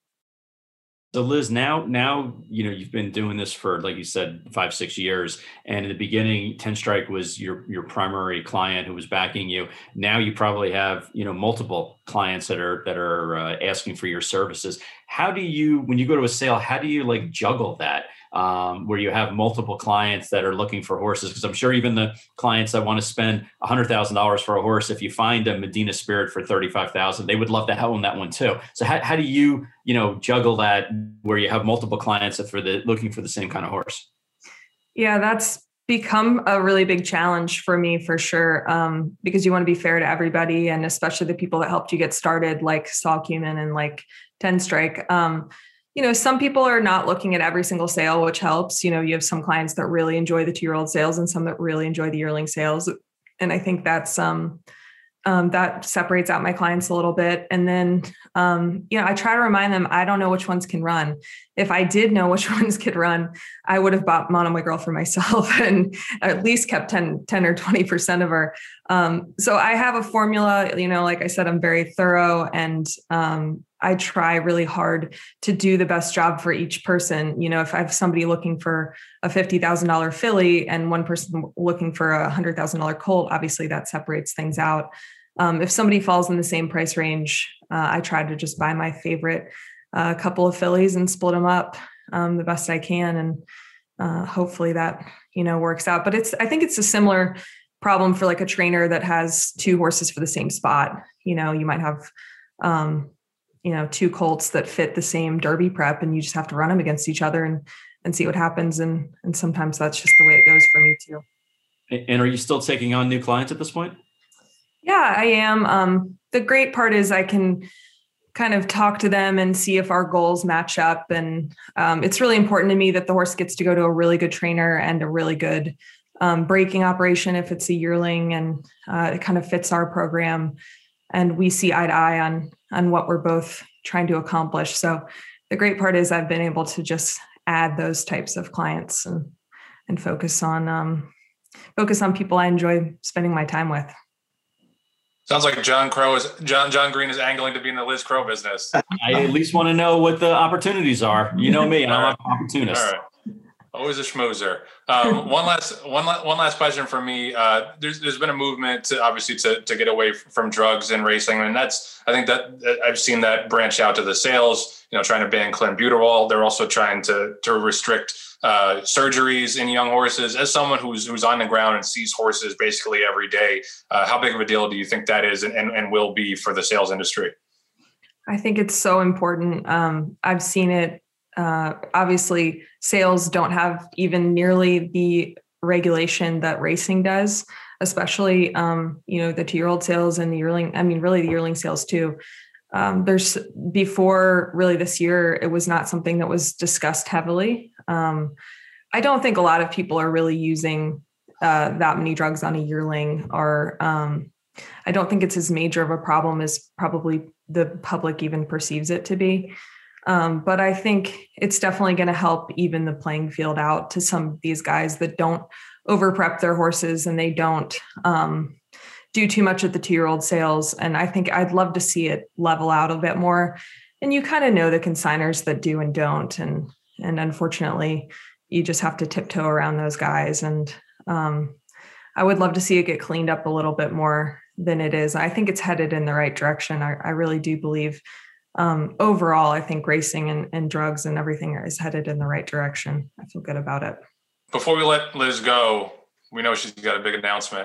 So Liz, now, now, you know, you've been doing this for, like you said, five, six years. And in the beginning, ten Strike was your, your primary client who was backing you. Now you probably have, you know, multiple clients that are, that are uh, asking for your services. How do you, when you go to a sale, how do you like juggle that? Um, where you have multiple clients that are looking for horses? Because I'm sure even the clients that want to spend one hundred thousand dollars for a horse, if you find a Medina Spirit for thirty-five thousand dollars, they would love to own that one too. So how, how do you, you know, juggle that where you have multiple clients that for the looking for the same kind of horse? Yeah, that's become a really big challenge for me, for sure, um, because you want to be fair to everybody, and especially the people that helped you get started, like Saul Koopman and like ten Strike. Um, You know, some people are not looking at every single sale, which helps. You know, you have some clients that really enjoy the two-year-old sales and some that really enjoy the yearling sales. And I think that's, um, um, that separates out my clients a little bit. And then, um, you know, I try to remind them, I don't know which ones can run. If I did know which ones could run, I would have bought Monomoy Girl for myself and at least kept ten, ten or twenty percent of her. Um, so I have a formula, you know, like I said, I'm very thorough, and, um, I try really hard to do the best job for each person. You know, if I have somebody looking for a fifty thousand dollars filly and one person looking for a one hundred thousand dollars colt, obviously that separates things out. Um, if somebody falls in the same price range, uh, I try to just buy my favorite uh, couple of fillies and split them up um, the best I can. And uh, hopefully that, you know, works out. But it's, I think it's a similar problem for like a trainer that has two horses for the same spot. You know, you might have, um, you know, two colts that fit the same Derby prep, and you just have to run them against each other and, and see what happens. And, and sometimes that's just the way it goes for me too. And are you still taking on new clients at this point? Yeah, I am. Um, the great part is I can kind of talk to them and see if our goals match up. And um, it's really important to me that the horse gets to go to a really good trainer and a really good um, breaking operation if it's a yearling, and uh, it kind of fits our program, and we see eye to eye on on what we're both trying to accomplish. So the great part is I've been able to just add those types of clients and and focus on um, focus on people I enjoy spending my time with. Sounds like John Crow is John John Green is angling to be in the Liz Crow business. I at least want to know what the opportunities are. You know me, and I'm an opportunist. All right. Always a schmoozer. Um, one last one la- one last question for me. Uh, there's there's been a movement to, obviously to to get away from drugs and racing, and that's I think that, that I've seen that branch out to the sales. You know, trying to ban clenbuterol. They're also trying to to restrict uh, surgeries in young horses. As someone who's who's on the ground and sees horses basically every day, uh, how big of a deal do you think that is and, and, and will be for the sales industry? I think it's so important. Um, I've seen it. Uh, obviously, sales don't have even nearly the regulation that racing does, especially, um, you know, the two-year-old sales and the yearling. I mean, really the yearling sales too. Um, there's before really this year, it was not something that was discussed heavily. Um, I don't think a lot of people are really using uh, that many drugs on a yearling, or um, I don't think it's as major of a problem as probably the public even perceives it to be. Um, but I think it's definitely going to help even the playing field out to some of these guys that don't over prep their horses and they don't um, do too much at the two-year-old sales. And I think I'd love to see it level out a bit more. And you kind of know the consigners that do and don't. And, and unfortunately, you just have to tiptoe around those guys. And um, I would love to see it get cleaned up a little bit more than it is. I think it's headed in the right direction. I, I really do believe Um, overall, I think racing and, and drugs and everything is headed in the right direction. I feel good about it. Before we let Liz go, we know she's got a big announcement.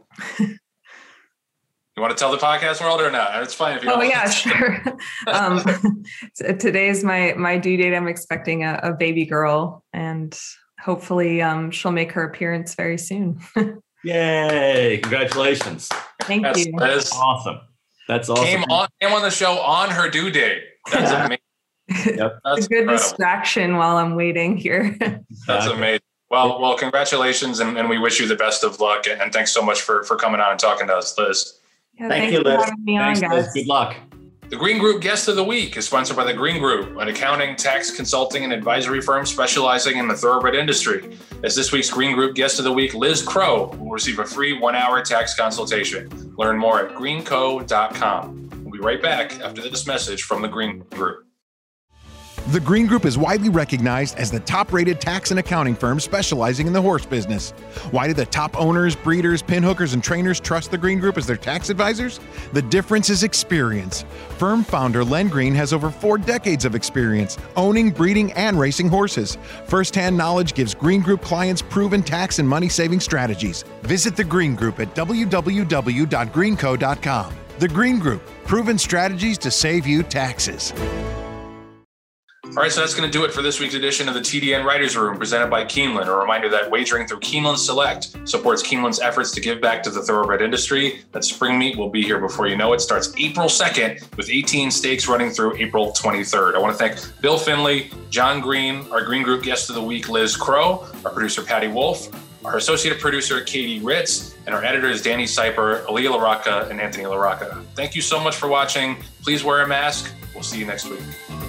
You want to tell the podcast world or not? It's fine if you oh, don't. Yeah, sure. um, today's my my due date. I'm expecting a, a baby girl, and hopefully um, she'll make her appearance very soon. Yay! Congratulations. Thank That's, you. That is Awesome. That's awesome. Came on, came on the show on her due date. That's Yeah. amazing. Yep. That's It's a good incredible. distraction while I'm waiting here. That's amazing. Well, well, congratulations, and, and we wish you the best of luck. And, and thanks so much for, for coming on and talking to us, Liz. Yeah, Thank thanks you, for Liz. having me Thanks, on, Liz. guys. Good luck. The Green Group Guest of the Week is sponsored by The Green Group, an accounting, tax, consulting, and advisory firm specializing in the thoroughbred industry. As this week's Green Group Guest of the Week, Liz Crow will receive a free one-hour tax consultation. Learn more at green co dot com. We'll be right back after this message from The Green Group. The Green Group is widely recognized as the top-rated tax and accounting firm specializing in the horse business. Why do the top owners, breeders, pinhookers, and trainers trust the Green Group as their tax advisors? The difference is experience. Firm founder Len Green has over four decades of experience owning, breeding, and racing horses. First-hand knowledge gives Green Group clients proven tax and money-saving strategies. Visit the Green Group at w w w dot green co dot com. The Green Group, proven strategies to save you taxes. All right, so that's going to do it for this week's edition of the T D N Writers Room presented by Keeneland. A reminder that wagering through Keeneland Select supports Keeneland's efforts to give back to the thoroughbred industry. That spring meet will be here before you know it. Starts April second with eighteen stakes running through April twenty-third. I want to thank Bill Finley, John Green, our Green Group Guest of the Week, Liz Crow, our producer, Patty Wolf, our associate producer, Katie Ritz, and our editors, Danny Seiper, Aaliyah LaRocca, and Anthony LaRocca. Thank you so much for watching. Please wear a mask. We'll see you next week.